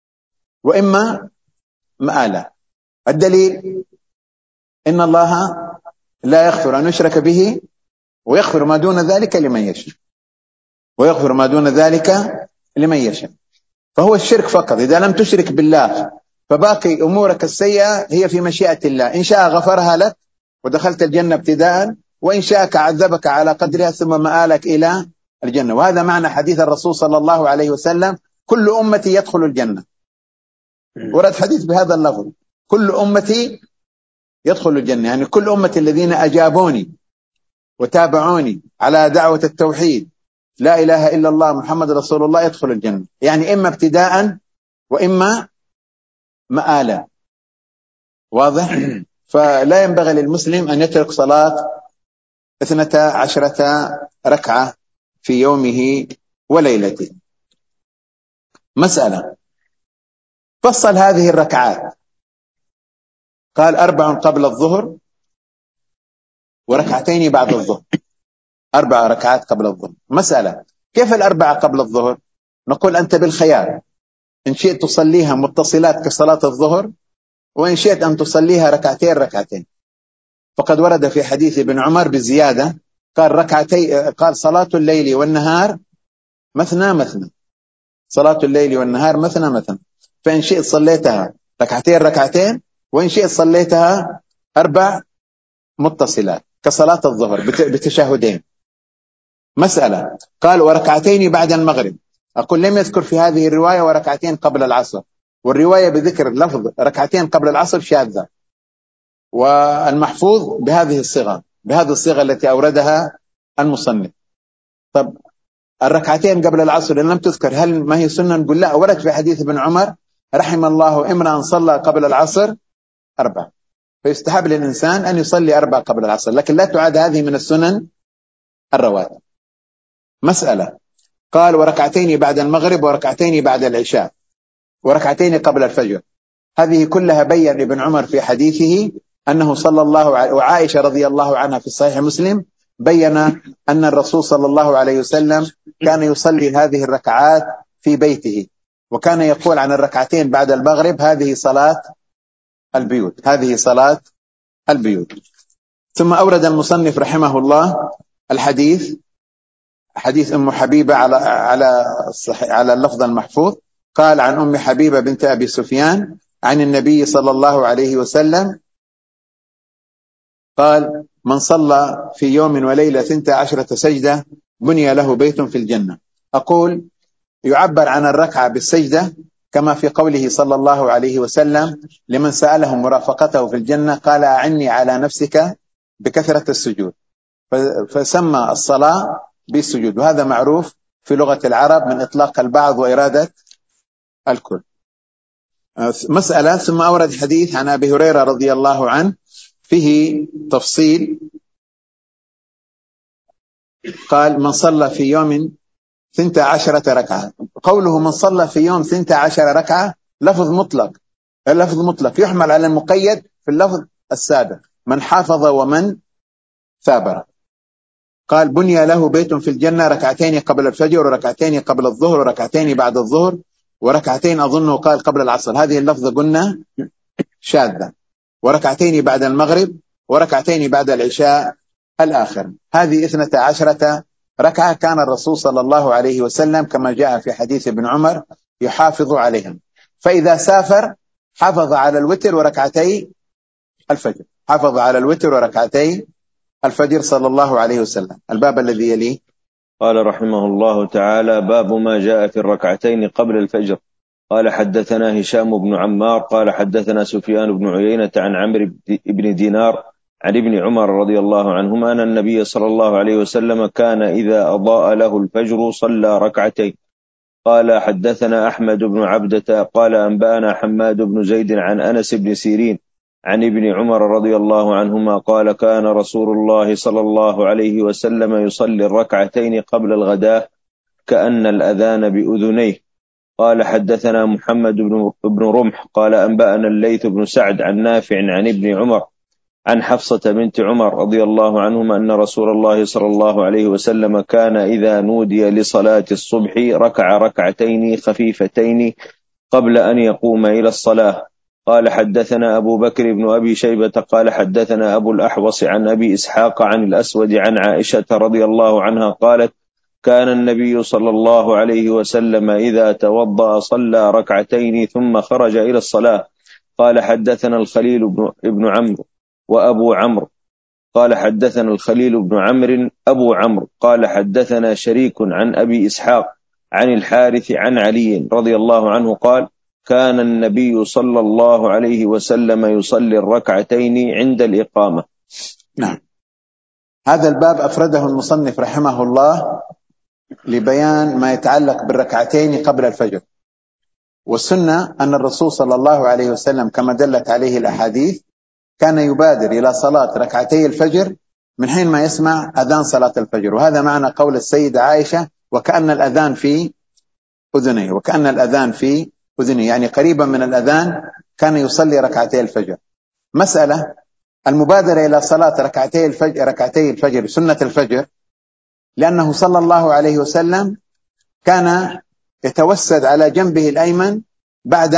وإما مآلا. الدليل إن الله لا يغفر أن يشرك به ويغفر ما دون ذلك لمن يشاء، ويغفر ما دون ذلك لمن يشاء. فهو الشرك فقط، إذا لم تشرك بالله فباقي أمورك السيئة هي في مشيئة الله، إن شاء غفرها لك ودخلت الجنة ابتداء، وإن شاء عذبك على قدرها ثم مآلك إلى الجنة. وهذا معنى حديث الرسول صلى الله عليه وسلم كل أمتي يدخل الجنة، ورد حديث بهذا اللفظ كل أمتي يدخل الجنة، يعني كل أمتي الذين أجابوني وتابعوني على دعوة التوحيد لا إله إلا الله محمد رسول الله يدخل الجنة، يعني إما ابتداء وإما مآلا. واضح؟ فلا ينبغي للمسلم أن يترك صلاة اثنتا عشرة ركعة في يومه وليلته. مسألة، فصل هذه الركعات، قال أربع قبل الظهر وركعتين بعد الظهر، أربع ركعات قبل الظهر. مسألة، كيف الأربعة قبل الظهر؟ نقول أنت بالخيار، إن شئت تصليها متصلات كصلاة الظهر، وإن شئت أن تصليها ركعتين ركعتين. فقد ورد في حديث ابن عمر بزيادة، قال ركعتي، قال صلاة الليل والنهار مثنى مثنى، صلاة الليل والنهار مثنى مثنى، فإن شئت صليتها ركعتين ركعتين، وإن شئت صليتها أربع متصلات كصلاة الظهر بتشهدين. مسألة، قال وركعتين بعد المغرب، أقول لم يذكر في هذه الرواية وركعتين قبل العصر، والرواية بذكر لفظ ركعتين قبل العصر شاذة، والمحفوظ بهذه الصيغة، بهذه الصيغة التي أوردها المصنف. طب الركعتين قبل العصر إن لم تذكر هل ما هي سنة؟ نقول لا، ورد في حديث ابن عمر رحم الله امرأ صلى قبل العصر أربع، فيستحب للإنسان أن يصلي أربع قبل العصر، لكن لا تعد هذه من السنن الرواتب. مسألة، قال وركعتين بعد المغرب وركعتين بعد العشاء وركعتين قبل الفجر، هذه كلها بيّن ابن عمر في حديثه أنه صلى الله عليه، وعائشة رضي الله عنها في صحيح مسلم بيّن أن الرسول صلى الله عليه وسلم كان يصلي هذه الركعات في بيته، وكان يقول عن الركعتين بعد المغرب هذه صلاة البيوت، هذه صلاة البيوت. ثم أورد المصنف رحمه الله الحديث، حديث أم حبيبة على على على اللفظ المحفوظ، قال عن أم حبيبة بنت أبي سفيان عن النبي صلى الله عليه وسلم قال من صلى في يوم وليلة ثنتا عشرة سجدة بني له بيت في الجنة. أقول يعبر عن الركعة بالسجدة كما في قوله صلى الله عليه وسلم لمن سأله مرافقته في الجنة قال أعني على نفسك بكثرة السجود، فسمى الصلاة بالسجود، وهذا معروف في لغة العرب من إطلاق البعض وإرادة الكل. مسألة، ثم أورد حديث عن أبي هريرة رضي الله عنه فيه تفصيل، قال من صلى في يوم ثنتا عشرة ركعة، قوله من صلى في يوم ثنتا عشرة ركعة لفظ مطلق، اللفظ مطلق يحمل على المقيد في اللفظ السابق من حافظ ومن ثابر. قال بني له بيت في الجنة، ركعتين قبل الفجر وركعتين قبل الظهر وركعتين بعد الظهر، وركعتين أظنه قال قبل العصر، هذه اللفظة قلنا شاذة، وركعتين بعد المغرب، وركعتين بعد العشاء الآخر. هذه اثنتا عشرة ركعة كان الرسول صلى الله عليه وسلم كما جاء في حديث ابن عمر يحافظ عليها. فإذا سافر حافظ على الوتر وركعتي الفجر، حافظ على الوتر وركعتي الفجر صلى الله عليه وسلم. الباب الذي يليه. قال رحمه الله تعالى: باب ما جاء في الركعتين قبل الفجر. قال حدثنا هشام بن عمار قال حدثنا سفيان بن عيينة عن عمرو بن دينار عن ابن عمر رضي الله عنهما أن النبي صلى الله عليه وسلم كان إذا أضاء له الفجر صلى ركعتين. قال حدثنا أحمد بن عبدة قال أنبأنا حماد بن زيد عن أنس بن سيرين عن ابن عمر رضي الله عنهما قال كان رسول الله صلى الله عليه وسلم يصلي الركعتين قبل الغداء كأن الأذان بأذنيه. قال حدثنا محمد بن رمح قال أنبأنا الليث بن سعد عن نافع عن ابن عمر عن حفصة بنت عمر رضي الله عنهما أن رسول الله صلى الله عليه وسلم كان إذا نودي لصلاة الصبح ركع ركعتين خفيفتين قبل أن يقوم إلى الصلاة. قال حدثنا أبو بكر بن أبي شيبة قال حدثنا أبو الأحوص عن أبي إسحاق عن الأسود عن عائشة رضي الله عنها قالت كان النبي صلى الله عليه وسلم إذا توضأ صلى ركعتين ثم خرج إلى الصلاة. قال حدثنا الخليل بن عمرو وأبو عمرو قال حدثنا الخليل بن عمرو أبو عمرو قال حدثنا شريك عن أبي إسحاق عن الحارث عن علي رضي الله عنه قال كان النبي صلى الله عليه وسلم يصلي الركعتين عند الإقامة. نعم. هذا الباب أفرده المصنف رحمه الله لبيان ما يتعلق بالركعتين قبل الفجر. والسنة أن الرسول صلى الله عليه وسلم كما دلت عليه الأحاديث كان يبادر إلى صلاة ركعتي الفجر من حين ما يسمع أذان صلاة الفجر. وهذا معنى قول السيدة عائشة وكأن الأذان في أذنيه، وكأن الأذان في أذنيه يعني قريبا من الأذان كان يصلي ركعتي الفجر. مسألة المبادرة إلى صلاة ركعتي الفجر، ركعتي الفجر سنة الفجر، لأنه صلى الله عليه وسلم كان يتوسد على جنبه الأيمن بعد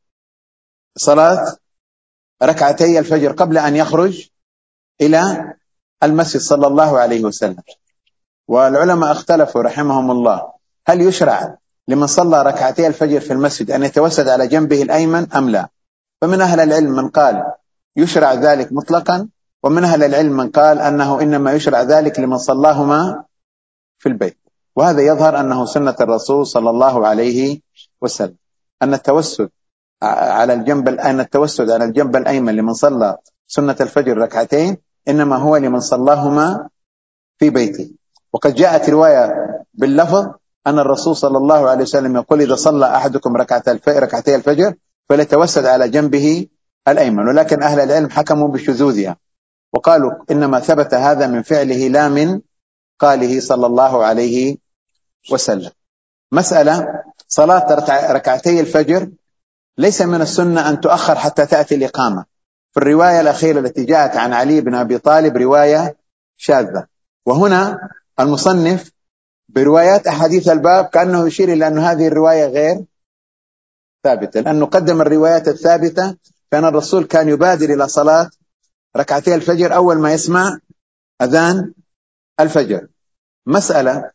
صلاة ركعتي الفجر قبل أن يخرج إلى المسجد صلى الله عليه وسلم. والعلماء اختلفوا رحمهم الله هل يشرع لمن صلى ركعتي الفجر في المسجد أن يتوسد على جنبه الأيمن أم لا. فمن أهل العلم من قال يشرع ذلك مطلقا، ومن أهل العلم من قال أنه إنما يشرع ذلك لمن صلاهما في البيت. وهذا يظهر أنه سنة الرسول صلى الله عليه وسلم أن التوسد على الجنب أن التوسد على الجنب الأيمن لمن صلى سنة الفجر ركعتين إنما هو لمن صلاهما في بيته. وقد جاءت رواية باللفظ أن الرسول صلى الله عليه وسلم يقول إذا صلى أحدكم ركعتي الفجر فليتوسد على جنبه الأيمن. ولكن أهل العلم حكموا بشذوذها وقالوا إنما ثبت هذا من فعله لا من قاله صلى الله عليه وسلم. مسألة صلاة ركعتي الفجر ليس من السنة أن تؤخر حتى تأتي الإقامة. في الرواية الأخيرة التي جاءت عن علي بن أبي طالب رواية شاذة. وهنا المصنف بروايات أحاديث الباب كأنه يشير إلى أن هذه الرواية غير ثابتة، لأنه قدم الروايات الثابتة كان الرسول كان يبادر إلى صلاة ركعتي الفجر أول ما يسمع أذان الفجر. مسألة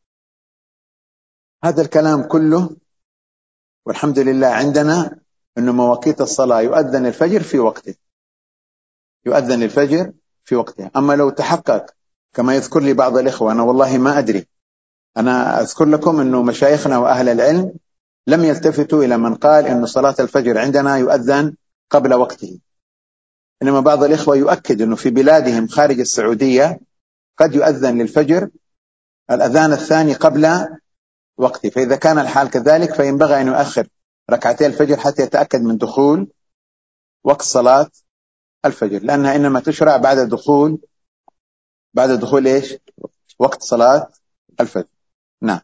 هذا الكلام كله والحمد لله عندنا أن مواقيت الصلاة يؤذن الفجر في وقته، يؤذن الفجر في وقته. أما لو تحقق كما يذكر لي بعض الإخوة، أنا والله ما أدري، أنا أذكر لكم أنه مشايخنا وأهل العلم لم يلتفتوا إلى من قال أن صلاة الفجر عندنا يؤذن قبل وقته. إنما بعض الإخوة يؤكد أنه في بلادهم خارج السعودية قد يؤذن للفجر الأذان الثاني قبل وقته. فإذا كان الحال كذلك فينبغي أن يؤخر ركعتي الفجر حتى يتأكد من دخول وقت صلاة الفجر، لأنها إنما تشرع بعد دخول بعد دخول إيش؟ وقت صلاة الفجر. نعم.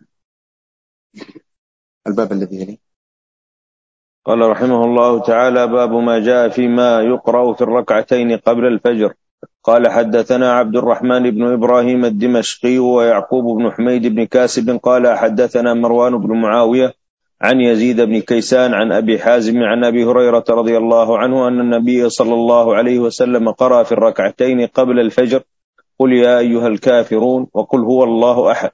الباب الذي يليه. قال رحمه الله تعالى: باب ما جاء فيما يقرأ في الركعتين قبل الفجر. قال حدثنا عبد الرحمن بن إبراهيم الدمشقي ويعقوب بن حميد بن كاسب قال حدثنا مروان بن معاوية عن يزيد بن كيسان عن أبي حازم عن أبي هريرة رضي الله عنه أن النبي صلى الله عليه وسلم قرأ في الركعتين قبل الفجر قل يا أيها الكافرون وقل هو الله أحد.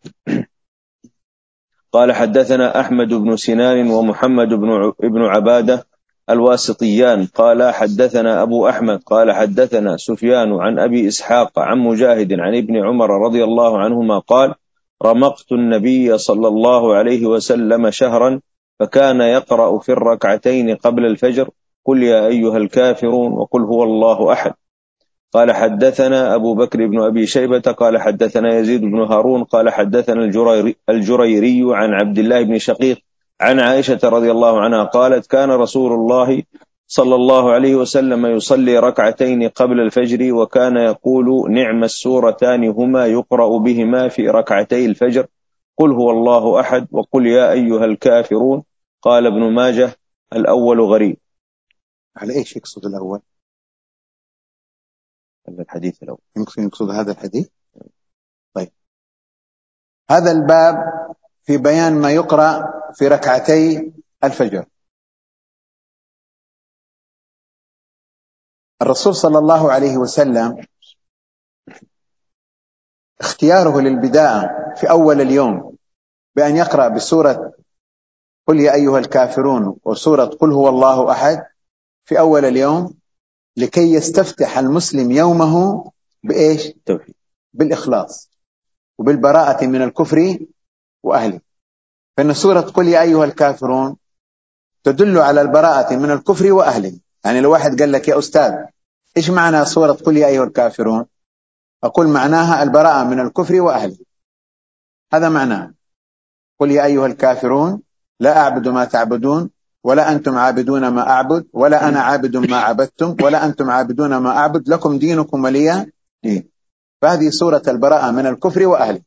قال حدثنا أحمد بن سنان ومحمد بن عبادة الواسطيان قال حدثنا أبو أحمد قال حدثنا سفيان عن أبي إسحاق عن مجاهد عن ابن عمر رضي الله عنهما قال رمقت النبي صلى الله عليه وسلم شهرا فكان يقرأ في الركعتين قبل الفجر قل يا أيها الكافرون وقل هو الله أحد. قال حدثنا أبو بكر بن أبي شيبة قال حدثنا يزيد بن هارون قال حدثنا الجريري, الجريري عن عبد الله بن شقيق عن عائشة رضي الله عنها قالت كان رسول الله صلى الله عليه وسلم يصلي ركعتين قبل الفجر وكان يقول نعم السورتان هما يقرأ بهما في ركعتي الفجر قل هو الله أحد وقل يا أيها الكافرون. قال ابن ماجه الأول غريب. على إيش يقصد الأول؟ الحديث الأول يمكن يقصد هذا الحديث. طيب هذا الباب في بيان ما يقرأ في ركعتي الفجر. الرسول صلى الله عليه وسلم اختياره للبداية في أول اليوم بأن يقرأ بسورة قل يا أيها الكافرون وسورة قل هو الله أحد في أول اليوم لكي يستفتح المسلم يومه بإيش؟ بالإخلاص وبالبراءة من الكفر وأهله. فإن سورة قل يا أيها الكافرون تدل على البراءة من الكفر وأهله. يعني لو واحد قال لك يا أستاذ إيش معنى سورة قل يا أيها الكافرون؟ أقول معناها البراءة من الكفر وأهله. هذا معناه قل يا أيها الكافرون لا أعبد ما تعبدون ولا أنتم عابدون ما أعبد ولا أنا عابد ما عبدتم ولا أنتم عابدون ما أعبد لكم دينكم ولي دين. فهذه سورة البراءة من الكفر وأهله.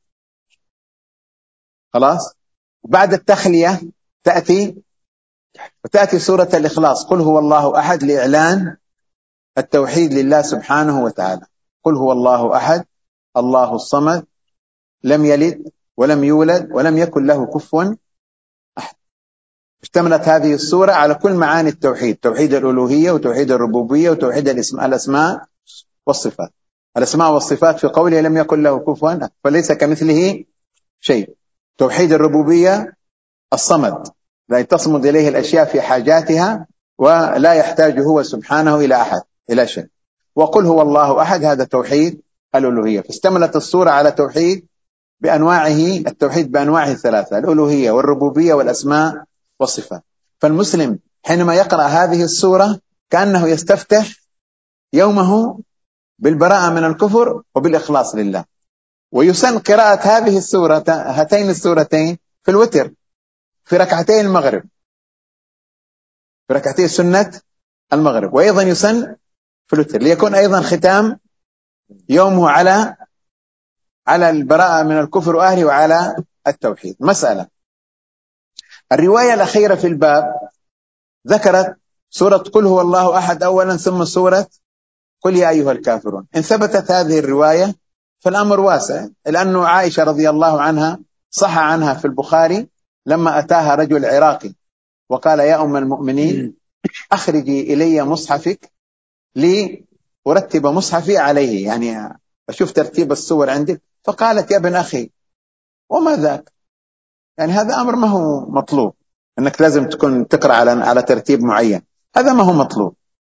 خلاص. بعد التخلية تأتي وتأتي سورة الإخلاص قل هو الله أحد لإعلان التوحيد لله سبحانه وتعالى. قل هو الله أحد الله الصمد لم يلد ولم يولد ولم يكن له كفوا أحد. اشتملت هذه السورة على كل معاني التوحيد، توحيد الألوهية وتوحيد الربوبية وتوحيد الأسماء والصفات. الأسماء والصفات في قوله لم يكن له كفوا أحد فليس كمثله شيء. توحيد الربوبية الصمد لا تصمد إليه الأشياء في حاجاتها ولا يحتاج هو سبحانه إلى أحد إلى شيء. وقل هو الله أحد هذا توحيد الألوهية. فاشتملت السورة على توحيد بأنواعه، التوحيد بأنواعه الثلاثة الألوهية والربوبية والأسماء والصفات. فالمسلم حينما يقرأ هذه السورة كأنه يستفتح يومه بالبراءة من الكفر وبالإخلاص لله. ويسن قراءة هذه السورة هاتين السورتين في الوتر في ركعتي المغرب في ركعتي سنة المغرب. وأيضا يسن في الوتر ليكون أيضا ختام يومه على على البراءة من الكفر وأهله وعلى التوحيد. مسألة الرواية الأخيرة في الباب ذكرت سورة قل هو الله أحد أولا ثم سورة قل يا أيها الكافرون. إن ثبتت هذه الرواية فالأمر واسع، لأنه عائشة رضي الله عنها صح عنها في البخاري لما أتاها رجل عراقي وقال يا أم المؤمنين أخرجي إلي مصحفك لأرتب مصحفي عليه، يعني أشوف ترتيب السور عندك. فقالت يا ابن أخي وما ذاك، يعني هذا أمر ما هو مطلوب أنك لازم تكون تقرأ على على ترتيب معين، هذا ما هو مطلوب.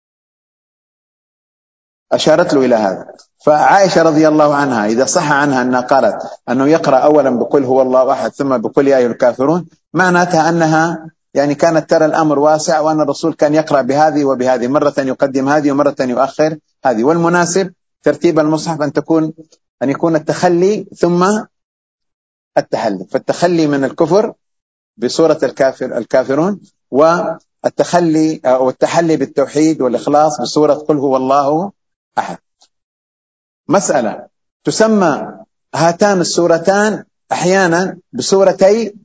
أشارت له إلى هذا. فعائشة رضي الله عنها إذا صح عنها أنها قالت أنه يقرأ أولا بقول هو الله أحد ثم بقول يا أيها الكافرون، معناتها أنها يعني كانت ترى الأمر واسع وأن الرسول كان يقرأ بهذه وبهذه، مرة يقدم هذه ومرة يؤخر هذه. والمناسب ترتيب المصحف أن تكون أن يكون التخلي ثم التحلي. فالتخلي من الكفر بسورة الكافر الكافرون والتخلي أو التحلي بالتوحيد والإخلاص بسورة قل هو الله أحد. مسألة تسمى هاتان السورتان أحيانا بسورتي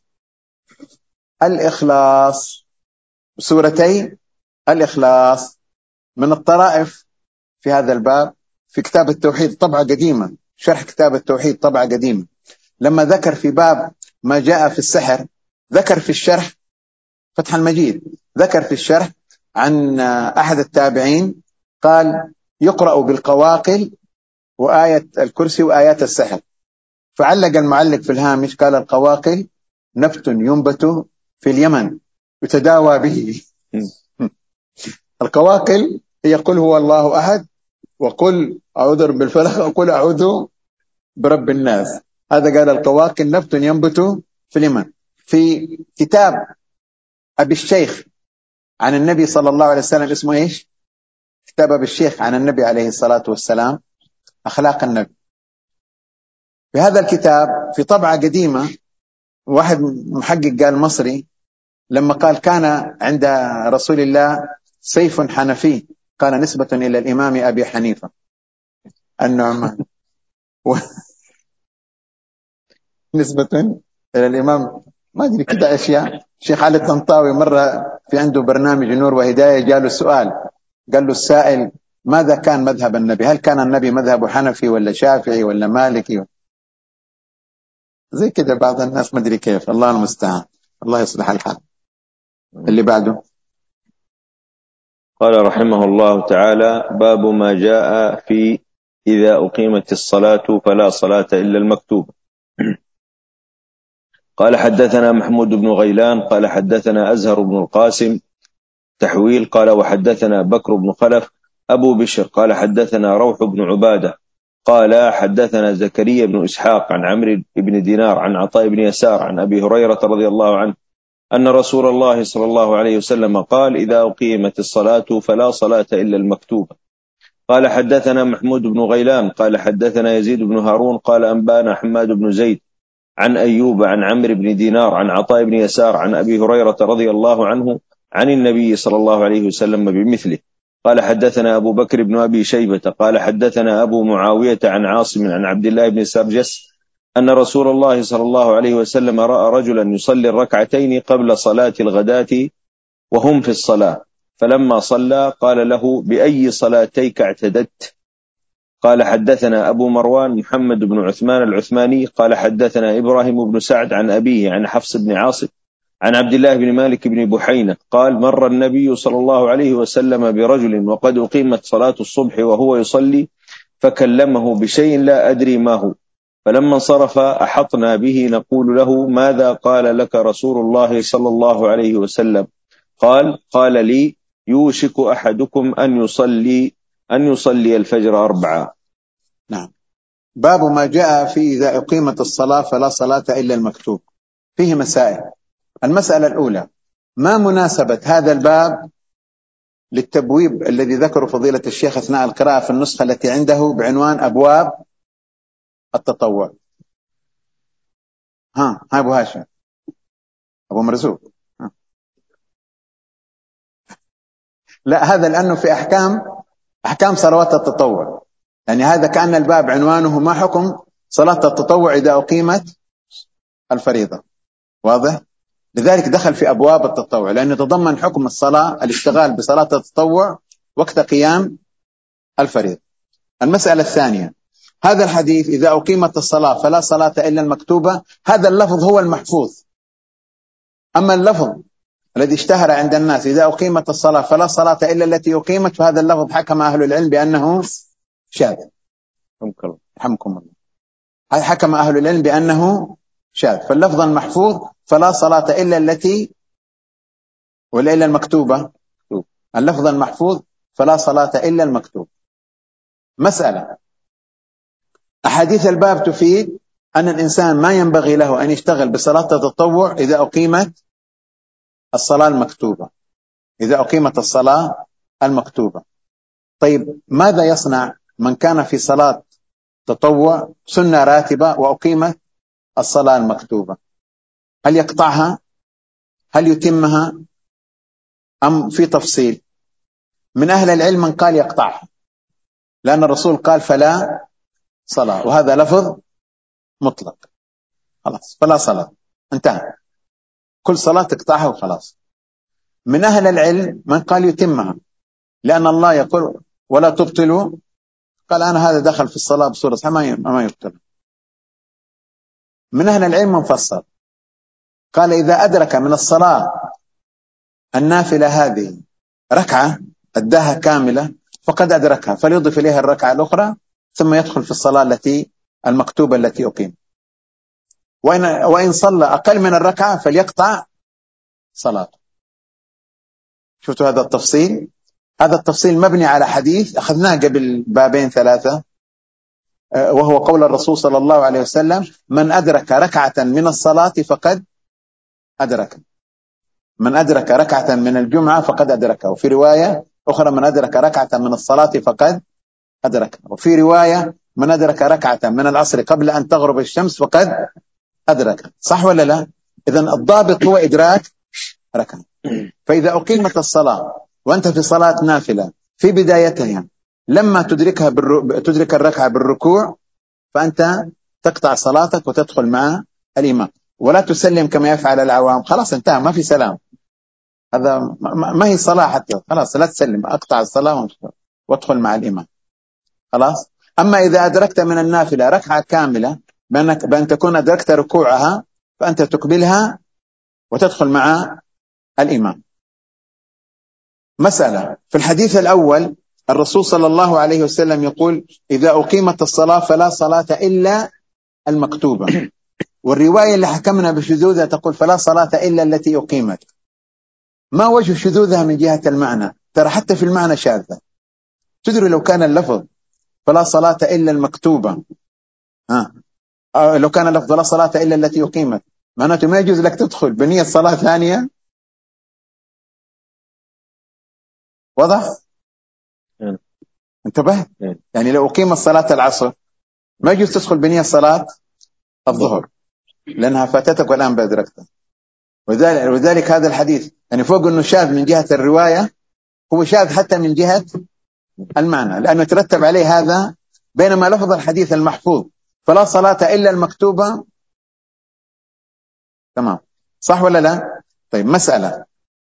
الإخلاص بسورتي الإخلاص. من الطرائف في هذا الباب في كتاب التوحيد طبعة قديمة، شرح كتاب التوحيد طبعة قديمة، لما ذكر في باب ما جاء في السحر ذكر في الشرح فتح المجيد ذكر في الشرح عن أحد التابعين قال يقرأ بالقواقل وآية الكرسي وآيات السحر، فعلق المعلق في الهامش قال القواقل نبت ينبت في اليمن يتداوى به. القواقل هي قل هو الله أحد، وقل أعوذ بالفلق، وقل أعوذ برب الناس. هذا قال القواقل نبت ينبت في اليمن. في كتاب أبي الشيخ عن النبي صلى الله عليه وسلم اسمه إيش؟ كتاب أبي الشيخ عن النبي عليه الصلاة والسلام، أخلاق النبي. في هذا الكتاب في طبعة قديمة، واحد محقق قال مصري لما قال كان عند رسول الله سيف حنفي، قال نسبة إلى الإمام أبي حنيفة النعمان و... نسبة إلى الإمام ما أدري كده أشياء. شيخ علي الطنطاوي مرة في عنده برنامج نور وهداية جاله السؤال، قال له السائل ماذا كان مذهب النبي؟ هل كان النبي مذهب حنفي ولا شافعي ولا مالكي؟ زي كده بعض الناس ما أدري كيف. الله المستعان، الله يصلح الحال. اللي بعده قال رحمه الله تعالى: باب ما جاء في إذا أقيمت الصلاة فلا صلاة إلا المكتوبة. قال حدثنا محمود بن غيلان قال حدثنا أزهر بن القاسم تحويل قال وحدثنا بكر بن خلف أبو بشر قال حدثنا روح بن عبادة قال حدثنا زكريا بن إسحاق عن عمرو بن دينار عن عطاء بن يسار عن أبي هريرة رضي الله عنه أن رسول الله صلى الله عليه وسلم قال: إذا أقيمت الصلاة فلا صلاة إلا المكتوبة. قال حدثنا محمود بن غيلان قال حدثنا يزيد بن هارون قال أنبانا حماد بن زيد عن أيوب عن عمرو بن دينار عن عطاء بن يسار عن أبي هريرة رضي الله عنه عن النبي صلى الله عليه وسلم بمثله. قال حدثنا أبو بكر بن أبي شيبة قال حدثنا أبو معاوية عن عاصم عن عبد الله بن سرجس أن رسول الله صلى الله عليه وسلم رأى رجلا يصلي الركعتين قبل صلاة الغداة وهم في الصلاة، فلما صلى قال له: بأي صلاتيك اعتدت؟ قال حدثنا أبو مروان محمد بن عثمان العثماني قال حدثنا إبراهيم بن سعد عن أبيه عن حفص بن عاصم عن عبد الله بن مالك بن بحينة قال: مر النبي صلى الله عليه وسلم برجل وقد أقيمت صلاة الصبح وهو يصلي فكلمه بشيء لا أدري ما هو، فلما انصرف أحطنا به نقول له: ماذا قال لك رسول الله صلى الله عليه وسلم؟ قال: قال لي: يوشك أحدكم أن يصلي أن يصلي الفجر أربعة. نعم. باب ما جاء في إذا أقيمت الصلاة فلا صلاة إلا المكتوب. فيه مسائل. المسألة الأولى: ما مناسبة هذا الباب للتبويب الذي ذكره فضيلة الشيخ أثناء القراءة في النسخة التي عنده بعنوان أبواب التطوع؟ ها ها أبو هاشم، أبو مرزوق. ها. لا، هذا لأنه في أحكام أحكام صلوات التطوع، يعني هذا كأن الباب عنوانه ما حكم صلاة التطوع إذا أقيمت الفريضة. واضح؟ لذلك دخل في أبواب التطوع، لأنه يتضمن حكم الصلاة الاشتغال بصلاة التطوع وقت قيام الفريضة. المسألة الثانية: هذا الحديث إذا أقيمت الصلاة فلا صلاة إلا المكتوبة، هذا اللفظ هو المحفوظ. أما اللفظ الذي اشتهر عند الناس إذا أقيمت الصلاة فلا صلاة إلا التي أقيمت، فهذا اللفظ حكم أهل العلم بأنه شاذ. حمكم الله. حكم أهل العلم بأنه شاذ. فاللفظ المحفوظ فلا صلاة إلا التي ولا إلا المكتوبة. اللفظ المحفوظ فلا صلاة إلا المكتوب. مسألة: أحاديث الباب تفيد أن الإنسان ما ينبغي له أن يشتغل بصلاة التطوع إذا أقيمت الصلاة المكتوبة. إذا أقيمت الصلاة المكتوبة. طيب ماذا يصنع من كان في صلاة تطوع سنة راتبة وأقيمت الصلاة المكتوبة؟ هل يقطعها؟ هل يتمها؟ أم في تفصيل؟ من أهل العلم من قال يقطعها، لأن الرسول قال فلا صلاة، وهذا لفظ مطلق. خلاص فلا صلاة، انتهى، كل صلاة تقطعها وخلاص. من أهل العلم من قال يتمها، لأن الله يقول ولا تبطلوا، قال أنا هذا دخل في الصلاة بصورة ما يبطل. من أهل العلم من فصل قال إذا أدرك من الصلاة النافلة هذه ركعة أداها كاملة فقد أدركها، فليضف إليها الركعة الأخرى ثم يدخل في الصلاة التي المكتوبة التي أقيم. وإن, وإن صلى أقل من الركعة فليقطع صلاته. شفتوا هذا التفصيل؟ هذا التفصيل مبني على حديث أخذناه قبل بابين ثلاثة، وهو قول الرسول صلى الله عليه وسلم: من أدرك ركعة من الصلاة فقد أدرك، من أدرك ركعة من الجمعة فقد أدركه. وفي رواية أخرى: من أدرك ركعة من الصلاة فقد أدرك. وفي رواية: من أدرك ركعة من العصر قبل أن تغرب الشمس فقد أدرك. صح ولا لا؟ إذن الضابط هو إدراك ركعة. فإذا أقيمت الصلاة وأنت في صلاة نافلة في بدايتها لما تدركها بالر... تدرك الركعة بالركوع، فأنت تقطع صلاتك وتدخل مع الإمام، ولا تسلم كما يفعل العوام. خلاص انتهى، ما في سلام، هذا ما هي صلاة حتى، خلاص لا تسلم، أقطع الصلاة وادخل مع الإمام خلاص. أما إذا أدركت من النافلة ركعة كاملة بأنك بأن تكون أدركت ركوعها، فأنت تقبلها وتدخل مع الإمام. مسألة: في الحديث الأول الرسول صلى الله عليه وسلم يقول: إذا أقيمت الصلاة فلا صلاة إلا المكتوبة. والرواية اللي حكمنا بشذوذها تقول: فلا صلاة إلا التي أقيمت. ما وجه شذوذها من جهة المعنى؟ ترى حتى في المعنى شاذة. تدري لو كان اللفظ فلا صلاة إلا المكتوبة، ها أو لو كان اللفظ لا صلاة إلا التي أقيمت، معناته ما يجوز لك تدخل بنية صلاة ثانية. واضح؟ انتبه؟ يعني لو أقيمت صلاة العصر ما يجوز تدخل بنية صلاة الظهر لأنها فاتتك والآن بأدركتها. وذلك, وذلك هذا الحديث يعني فوق أنه شاذ من جهة الرواية، هو شاذ حتى من جهة المعنى، لأنه يترتب عليه هذا. بينما لفظ الحديث المحفوظ فلا صلاة إلا المكتوبة تمام. صح ولا لا؟ طيب مسألة: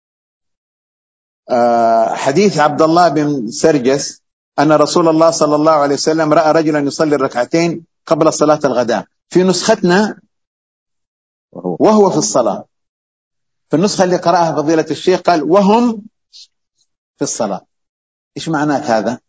آه حديث عبد الله بن سرجس أن رسول الله صلى الله عليه وسلم رأى رجلا يصلي الركعتين قبل صلاة الغداء. في نسختنا وهو في الصلاة. في النسخة اللي قرأها فضيلة الشيخ قال: وهم في الصلاة. إيش معنات هذا؟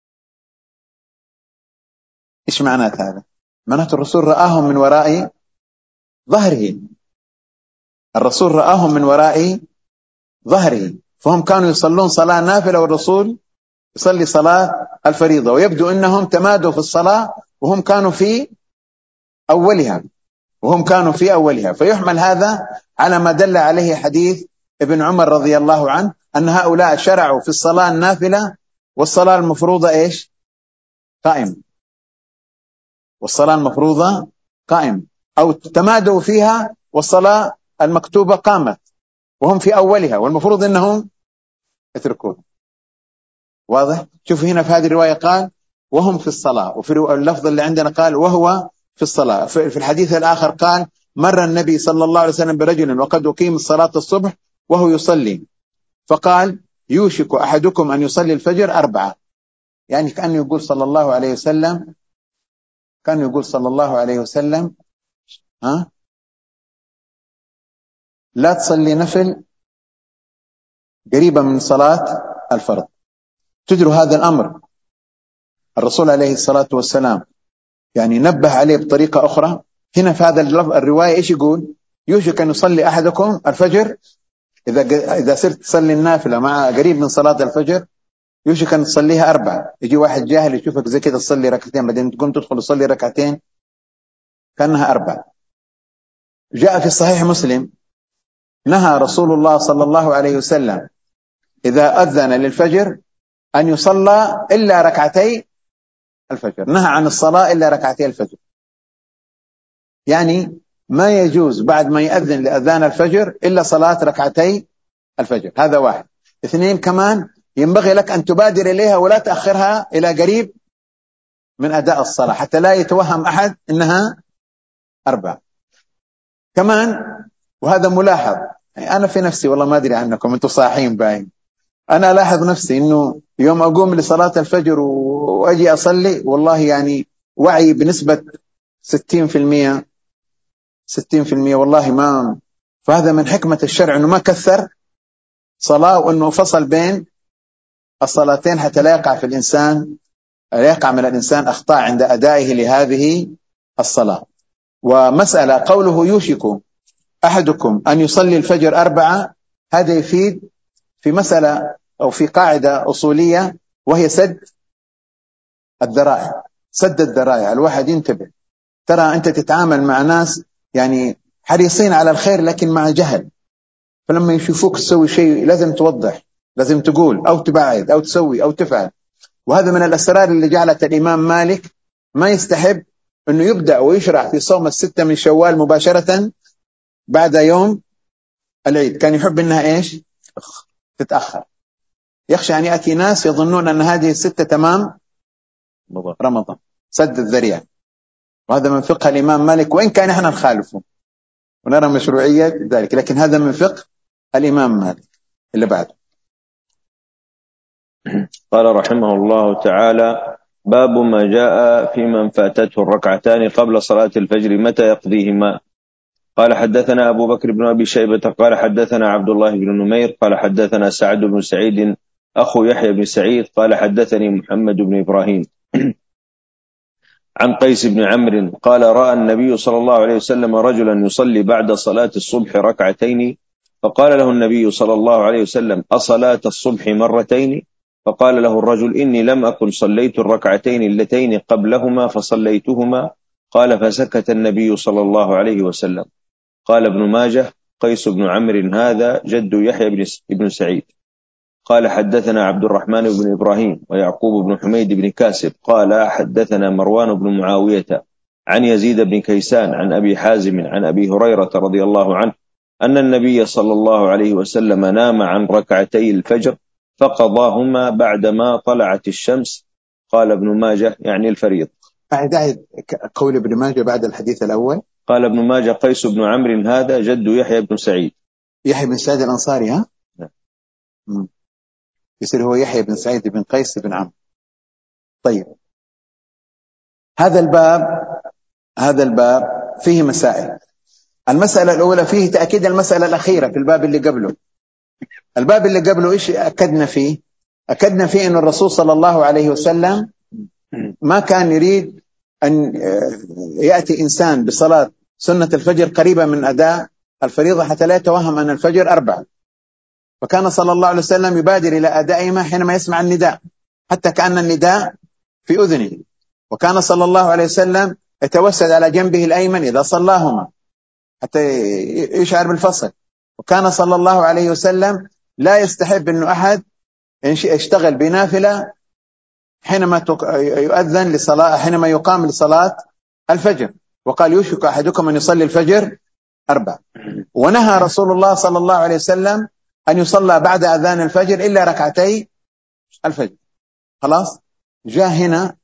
إيش معنات هذا؟ معناته الرسول رآهم من وراء ظهره، الرسول رآهم من وراء ظهره، فهم كانوا يصلون صلاة نافلة والرسول يصلي صلاة الفريضة، ويبدو أنهم تمادوا في الصلاة وهم كانوا في أولها وهم كانوا في أولها فيحمل هذا على ما دل عليه حديث ابن عمر رضي الله عنه أن هؤلاء شرعوا في الصلاة النافلة والصلاة المفروضة إيش؟ قائم، والصلاة المفروضة قائم، أو تمادوا فيها والصلاة المكتوبة قامت وهم في أولها والمفروض أنهم يتركون. واضح؟ شوف هنا في هذه الرواية قال: وهم في الصلاة، وفي اللفظ اللي عندنا قال: وهو في الصلاة. في الحديث الآخر قال: مر النبي صلى الله عليه وسلم برجل وقد أقيم الصلاة الصبح وهو يصلي، فقال: يوشك أحدكم أن يصلي الفجر أربعة. يعني كأنه يقول صلى الله عليه وسلم كان يقول صلى الله عليه وسلم ها لا تصلي نفل قريبا من صلاة الفرض. تدروا هذا الأمر الرسول عليه الصلاة والسلام يعني نبه عليه بطريقة أخرى. هنا في هذا الرواية إيش يقول؟ يوشك أن يصلي أحدكم الفجر، إذا إذا صرت تصلي النافلة مع قريب من صلاة الفجر يوشك أن تصليها أربعة. يجي واحد جاهل يشوفك زي كده تصلي ركعتين بعدين تقوم تدخل تصلي ركعتين كأنها أربعة. جاء في صحيح مسلم: نهى رسول الله صلى الله عليه وسلم إذا أذن للفجر أن يصلى إلا ركعتي الفجر، نهى عن الصلاة إلا ركعتي الفجر. يعني ما يجوز بعد ما يأذن لأذان الفجر إلا صلاة ركعتي الفجر. هذا واحد. اثنين، كمان ينبغي لك أن تبادر إليها ولا تأخرها إلى قريب من أداء الصلاة حتى لا يتوهم أحد إنها أربعة. كمان وهذا ملاحظ، أنا في نفسي والله ما أدري عنكم أنتم صاحين باين، أنا ألاحظ نفسي إنه يوم أقوم لصلاة الفجر وأجي أصلي والله يعني وعي بنسبة ستين في المية ستين في المية والله ما. فهذا من حكمة الشرع إنه ما كثر صلاة، وأنه فصل بين الصلاتين حتى لا يقع في الإنسان لا يقع من الإنسان أخطاء عند أدائه لهذه الصلاة. ومسألة قوله يوشك أحدكم أن يصلي الفجر أربعة، هذا يفيد في مسألة أو في قاعدة أصولية، وهي سد الذرائع. سد الذرائع، الواحد ينتبه. ترى أنت تتعامل مع ناس يعني حريصين على الخير لكن مع جهل، فلما يشوفوك تسوي شيء لازم توضح، لازم تقول أو تبعد أو تسوي أو تفعل. وهذا من الأسرار اللي جعلت الإمام مالك ما يستحب أنه يبدأ ويشرع في صوم الستة من شوال مباشرة بعد يوم العيد، كان يحب أنها إيش تتأخر، يخشى أن يأتي ناس يظنون أن هذه الستة تمام رمضان، سد الذريعة. وهذا من فقه الإمام مالك، وإن كان إحنا نخالفه ونرى مشروعية ذلك، لكن هذا من فقه الإمام مالك. اللي بعده قال رحمه الله تعالى: باب ما جاء في من فاتته الركعتان قبل صلاة الفجر متى يقضيهما. قال حدثنا أبو بكر بن أبي شيبة قال حدثنا عبد الله بن نمير قال حدثنا سعد بن سعيد أخو يحيى بن سعيد قال حدثني محمد بن إبراهيم عن قيس بن عمرو قال رأى النبي صلى الله عليه وسلم رجلا يصلي بعد صلاة الصبح ركعتين، فقال له النبي صلى الله عليه وسلم: أصلاة الصبح مرتين؟ فقال له الرجل: إني لم أكن صليت الركعتين اللتين قبلهما فصليتهما. قال: فسكت النبي صلى الله عليه وسلم. قال ابن ماجه: قيس بن عمرو هذا جد يحيى بن سعيد. قال حدثنا عبد الرحمن بن إبراهيم ويعقوب بن حميد بن كاسب قال حدثنا مروان بن معاوية عن يزيد بن كيسان عن أبي حازم عن أبي هريرة رضي الله عنه أن النبي صلى الله عليه وسلم نام عن ركعتي الفجر فقضاهما بعدما طلعت الشمس. قال ابن ماجه يعني الفريض. أعد قول ابن ماجه بعد الحديث الأول. قال ابن ماجه: قيس بن عمرو هذا جد يحيى بن سعيد. يحيى بن سعيد الأنصاري، ها؟ نعم. يصير هو يحيى بن سعيد بن قيس بن عمرو. طيب، هذا الباب هذا الباب فيه مسائل. المسألة الأولى فيه تأكيد المسألة الأخيرة في الباب اللي قبله. الباب اللي قبله إيش أكدنا فيه؟ أكدنا فيه أن الرسول صلى الله عليه وسلم ما كان يريد أن يأتي إنسان بصلاة سنة الفجر قريبة من أداء الفريضة حتى لا يتوهم أن الفجر أربعة، فكان صلى الله عليه وسلم يبادر إلى أدائهما حينما يسمع النداء حتى كأن النداء في أذنه. وكان صلى الله عليه وسلم يتوسد على جنبه الأيمن إذا صلاهما حتى يشعر بالفصل. وكان صلى الله عليه وسلم لا يستحب أنه أحد يشتغل بنافلة حينما يؤذن لصلاة حينما يقام لصلاة الفجر، وقال: يوشك أحدكم أن يصلي الفجر أربع. ونهى رسول الله صلى الله عليه وسلم أن يصلى بعد أذان الفجر إلا ركعتي الفجر. خلاص، جاء هنا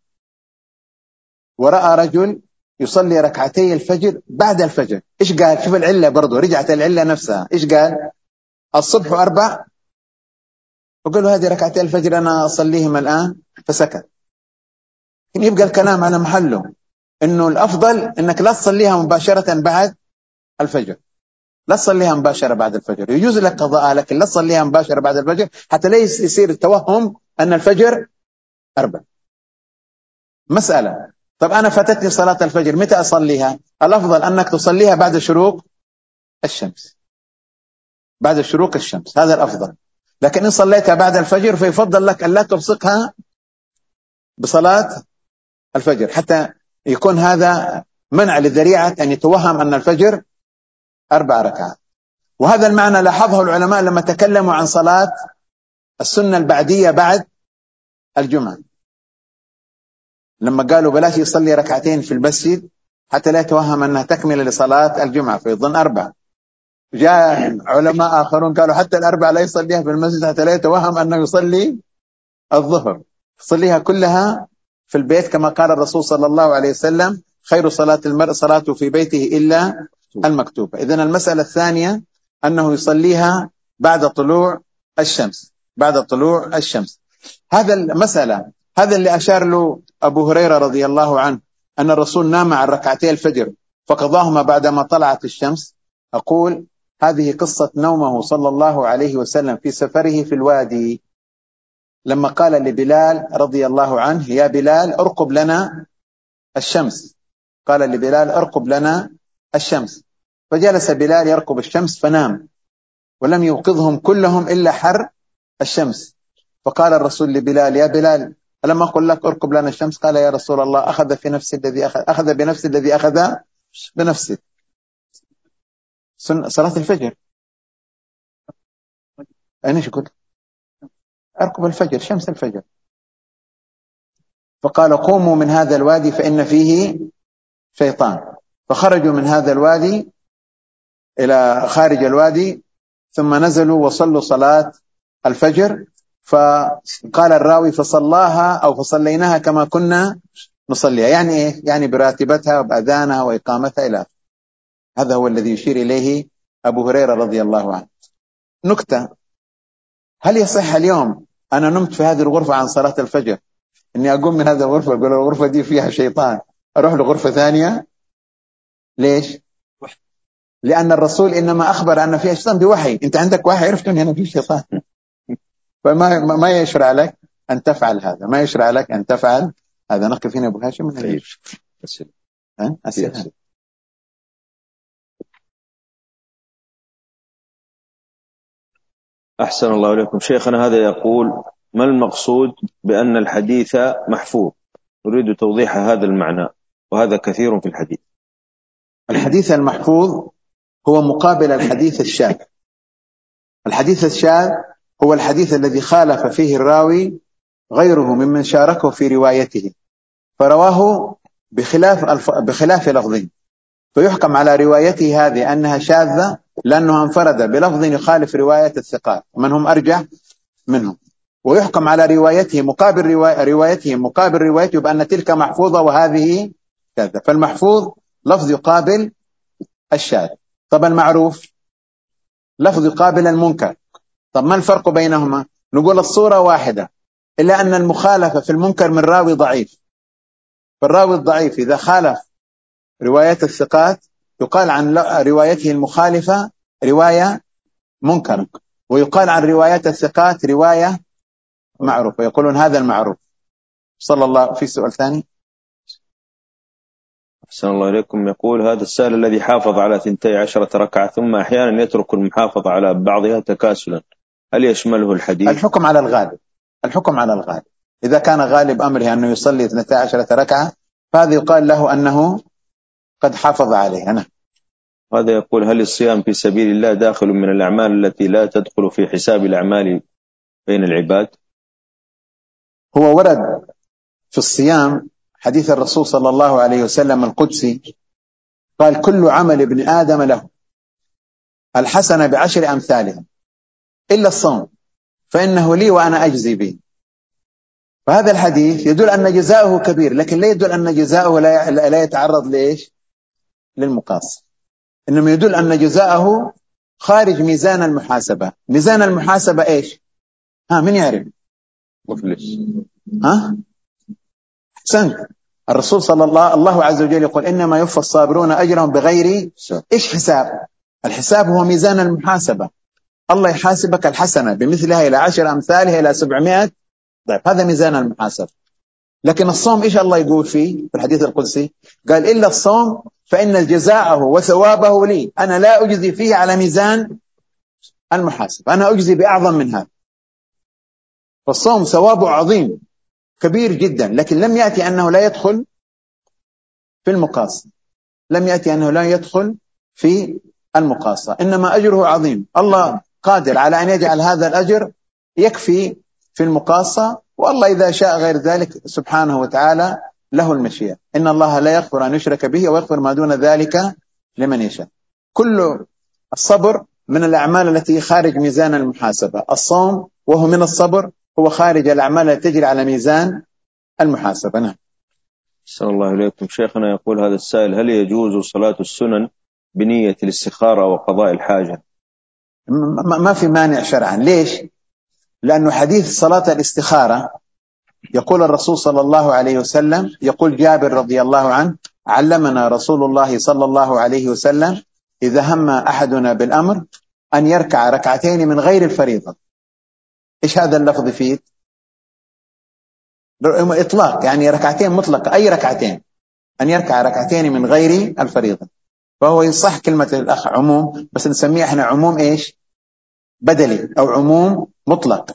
ورأى رجل يصلي ركعتي الفجر بعد الفجر. إيش قال؟ شوف العلة برضو، رجعت العلة نفسها. إيش قال؟ الصبح أربع، وقال له هذه ركعتي الفجر أنا أصليهم الآن، فسكت. يبقى الكلام على محله، إنه الأفضل إنك لا تصليها مباشرة بعد الفجر، لا تصليها مباشرة بعد الفجر. يجوز لك قضاء لكن لا تصليها مباشرة بعد الفجر حتى لا يصير التوهم أن الفجر أربع. مسألة: طب أنا فاتتني صلاة الفجر، متى أصليها؟ الأفضل أنك تصليها بعد شروق الشمس، بعد شروق الشمس، هذا الأفضل. لكن إن صليتها بعد الفجر فيفضل لك أن لا تلصقها بصلاة الفجر حتى يكون هذا منع للذريعة أن يتوهم أن الفجر أربع ركعات. وهذا المعنى لاحظه العلماء لما تكلموا عن صلاة السنة البعدية بعد الجمعة، لما قالوا بلاش يصلي ركعتين في المسجد حتى لا يتوهم أنها تكمل لصلاة الجمعة فيظن أربع. جاء علماء آخرون قالوا حتى الأربع لا يصليها في المسجد حتى لا يتوهم أنه يصلي الظهر، يصليها كلها في البيت كما قال الرسول صلى الله عليه وسلم: خير صلاة المرء صلاته في بيته إلا المكتوبة. إذن المسألة الثانية أنه يصليها بعد طلوع الشمس، بعد طلوع الشمس. هذا المسألة، هذا اللي أشار له أبو هريرة رضي الله عنه أن الرسول نام عن ركعتي الفجر فقضاهما بعدما طلعت الشمس. أقول هذه قصة نومه صلى الله عليه وسلم في سفره في الوادي، لما قال لبلال رضي الله عنه: يا بلال ارقب لنا الشمس. قال لبلال: ارقب لنا الشمس. فجلس بلال يرقب الشمس فنام، ولم يوقظهم كلهم إلا حر الشمس. فقال الرسول لبلال: يا بلال ألم أقل لك ارقب لنا الشمس؟ قال: يا رسول الله أخذ في نفس الذي أخذ, أخذ بنفس الذي أخذ بنفسه. صلاة الفجر أنا ايش قلت؟ ارقب الفجر، شمس الفجر. فقال: قوموا من هذا الوادي فإن فيه شيطان. فخرجوا من هذا الوادي إلى خارج الوادي، ثم نزلوا وصلوا صلاة الفجر. فقال الراوي: فصلاها أو فصليناها كما كنا نصليها. يعني إيه؟ يعني براتبتها وبأذانها وإقامتها إلى آخره. هذا هو الذي يشير إليه أبو هريرة رضي الله عنه. نكتة: هل يصح اليوم أنا نمت في هذه الغرفة عن صلاة الفجر إني أقوم من هذه الغرفة أقول الغرفة دي فيها شيطان أروح لغرفة ثانية؟ ليش؟ لأن الرسول إنما أخبر أن فيها شيطان بوحي. أنت عندك وحي، عرفت أن هنا في شيطان. فما ما يشرع لك أن تفعل هذا، ما يشرع لك أن تفعل هذا. نقف هنا أبو هاشم من طيب. أسئلة. أسئلة. أحسن الله إليكم. شيخنا هذا يقول: ما المقصود بأن الحديث محفوظ؟ نريد توضيح هذا المعنى، وهذا كثير في الحديث. الحديث المحفوظ هو مقابل الحديث الشاذ. الحديث الشاذ هو الحديث الذي خالف فيه الراوي غيره ممن شاركه في روايته، فرواه بخلاف الف... بخلاف لفظه، فيحكم على روايته هذه أنها شاذة لأنه انفرد بلفظ يخالف رواية الثقات من هم أرجح منهم، ويحكم على روايته مقابل رواية روايته مقابل روايته بأن تلك محفوظة وهذه شاذة. فالمحفوظ لفظ يقابل الشاذ. طب المعروف لفظ يقابل المنكر. طب ما الفرق بينهما؟ نقول الصورة واحدة، إلا أن المخالفة في المنكر من راوي ضعيف. فالراوي الضعيف إذا خالف روايات الثقات يقال عن روايته المخالفة رواية منكرة، ويقال عن روايات الثقات رواية معروفة، يقولون هذا المعروف. صلى الله. في سؤال ثاني. أحسن الله إليكم. يقول هذا السائل: الذي حافظ على ثنتي عشرة ركعة ثم أحيانا يترك المحافظة على بعضها تكاسلا، هل يشمله الحديث؟ الحكم على الغالب. الحكم على الغالب. إذا كان غالب أمره أنه يصلي اثنتي عشرة ركعة فهذا يقال له أنه قد حافظ عليه. أنا هذا يقول: هل الصيام في سبيل الله داخل من الأعمال التي لا تدخل في حساب الأعمال بين العباد؟ هو ورد في الصيام حديث الرسول صلى الله عليه وسلم القدسي، قال: كل عمل ابن آدم له الحسنة بعشر أمثالها إلا الصوم فإنه لي وأنا أجزي به. فهذا الحديث يدل أن جزاؤه كبير، لكن لا يدل أن جزاؤه لا يتعرض لإيش؟ للمقاص. إنما يدل أن جزاؤه خارج ميزان المحاسبة. ميزان المحاسبة إيش؟ ها من يعرف؟ مفلس. ها أحسنت. الرسول صلى الله الله عز وجل يقول: إنما يوفى الصابرون أجرهم بغير إيش حساب. الحساب هو ميزان المحاسبة. الله يحاسبك الحسنة بمثلها إلى عشر أمثالها إلى سبعمائة ضعف، هذا ميزان المحاسبة. لكن الصوم إيش الله يقول فيه في الحديث القدسي؟ قال: إلا الصوم فإن جزاءه وثوابه لي، أنا لا أجزي فيه على ميزان المحاسبة، أنا أجزي بأعظم من هذا. فالصوم ثوابه عظيم كبير جدا، لكن لم يأتي أنه لا يدخل في المقاصة. لم يأتي أنه لا يدخل في المقاصة، إنما أجره عظيم. الله قادر على أن يجعل هذا الأجر يكفي في المقاصة، والله إذا شاء غير ذلك سبحانه وتعالى له المشيئة. إن الله لا يغفر أن يشرك به ويغفر ما دون ذلك لمن يشاء. كل الصبر من الأعمال التي خارج ميزان المحاسبة. الصوم وهو من الصبر هو خارج الأعمال التي تجري على ميزان المحاسبة. نعم. أحسن الله إليكم. شيخنا يقول هذا السائل: هل يجوز صلاة السنن بنية الاستخارة وقضاء الحاجة؟ ما في مانع شرعا. ليش؟ لأنه حديث صلاة الاستخارة يقول الرسول صلى الله عليه وسلم، يقول جابر رضي الله عنه: علمنا رسول الله صلى الله عليه وسلم إذا هم أحدنا بالأمر أن يركع ركعتين من غير الفريضة. إيش هذا اللفظ فيه؟ إطلاق، يعني ركعتين مطلقة، أي ركعتين، أن يركع ركعتين من غير الفريضة. فهو يصح كلمة الأخ عموم، بس نسميه احنا عموم إيش؟ بدلي أو عموم مطلق.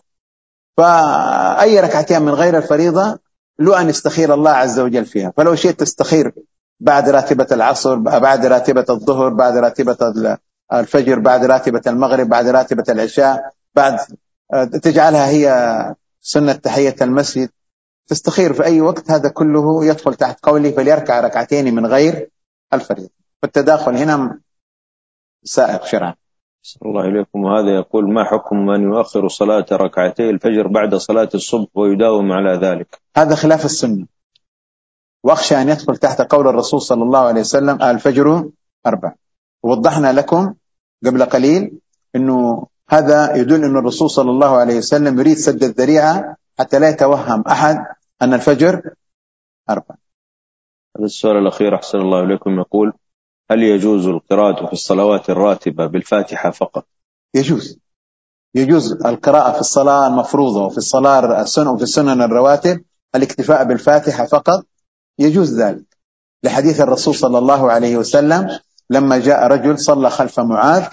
فأي ركعتين من غير الفريضة له أن يستخير الله عز وجل فيها. فلو شئت تستخير بعد راتبة العصر، بعد راتبة الظهر، بعد راتبة الفجر، بعد راتبة المغرب، بعد راتبة العشاء، بعد تجعلها هي سنة تحية المسجد، تستخير في أي وقت. هذا كله يدخل تحت قولي فليركع ركعتين من غير الفريضة. فالتداخل هنا سائغ شرعا. صلى الله إليكم. وهذا يقول: ما حكم من يؤخر صلاة ركعتي الفجر بعد صلاة الصبح ويداوم على ذلك؟ هذا خلاف السنة، واخشى أن يدخل تحت قول الرسول صلى الله عليه وسلم: الفجر أربع. ووضحنا لكم قبل قليل أنه هذا يدل أن الرسول صلى الله عليه وسلم يريد سد الذريعة حتى لا يتوهم أحد أن الفجر أربع. هذا السؤال الأخير أحسن الله إليكم يقول: هل يجوز القراءة في الصلوات الراتبة بالفاتحة فقط؟ يجوز يجوز القراءة في الصلاة المفروضة وفي الصلاة السنة وفي السنن الرواتب الاكتفاء بالفاتحة فقط، يجوز ذلك لحديث الرسول صلى الله عليه وسلم لما جاء رجل صلى خلف معاذ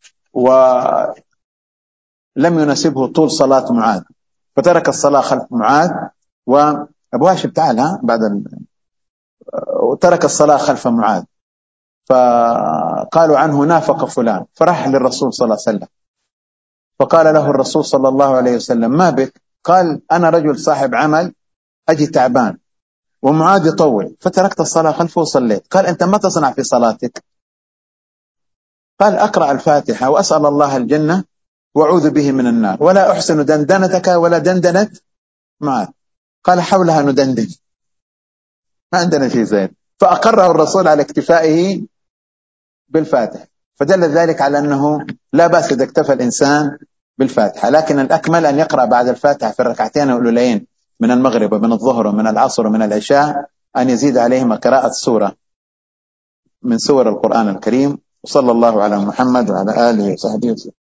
ولم يناسبه طول صلاة معاذ فترك الصلاة خلف معاذ، وأبو هاشم تعال ها بعد ال... وترك الصلاة خلف معاذ، فقالوا عنه نافق فلان، فرح للرسول صلى الله عليه وسلم فقال له الرسول صلى الله عليه وسلم: ما بك؟ قال: أنا رجل صاحب عمل أجي تعبان ومعاذ يطول فتركت الصلاة خلفه وصليت. قال: أنت ما تصنع في صلاتك؟ قال: أقرأ الفاتحة وأسأل الله الجنة وأعوذ به من النار، ولا أحسن دندنتك ولا دندنة معاذ. قال: حولها ندندن، ما عندنا شيء زين. فأقره الرسول على اكتفائه بالفاتحة، فدل ذلك على أنه لا بأس إذا اكتفى الإنسان بالفاتحة، لكن الأكمل أن يقرأ بعد الفاتحة في الركعتين الأولين من المغرب ومن الظهر ومن العصر ومن العشاء أن يزيد عليهما قراءة سورة من سور القرآن الكريم. وصلى الله على محمد وعلى آله وصحبه وسلم.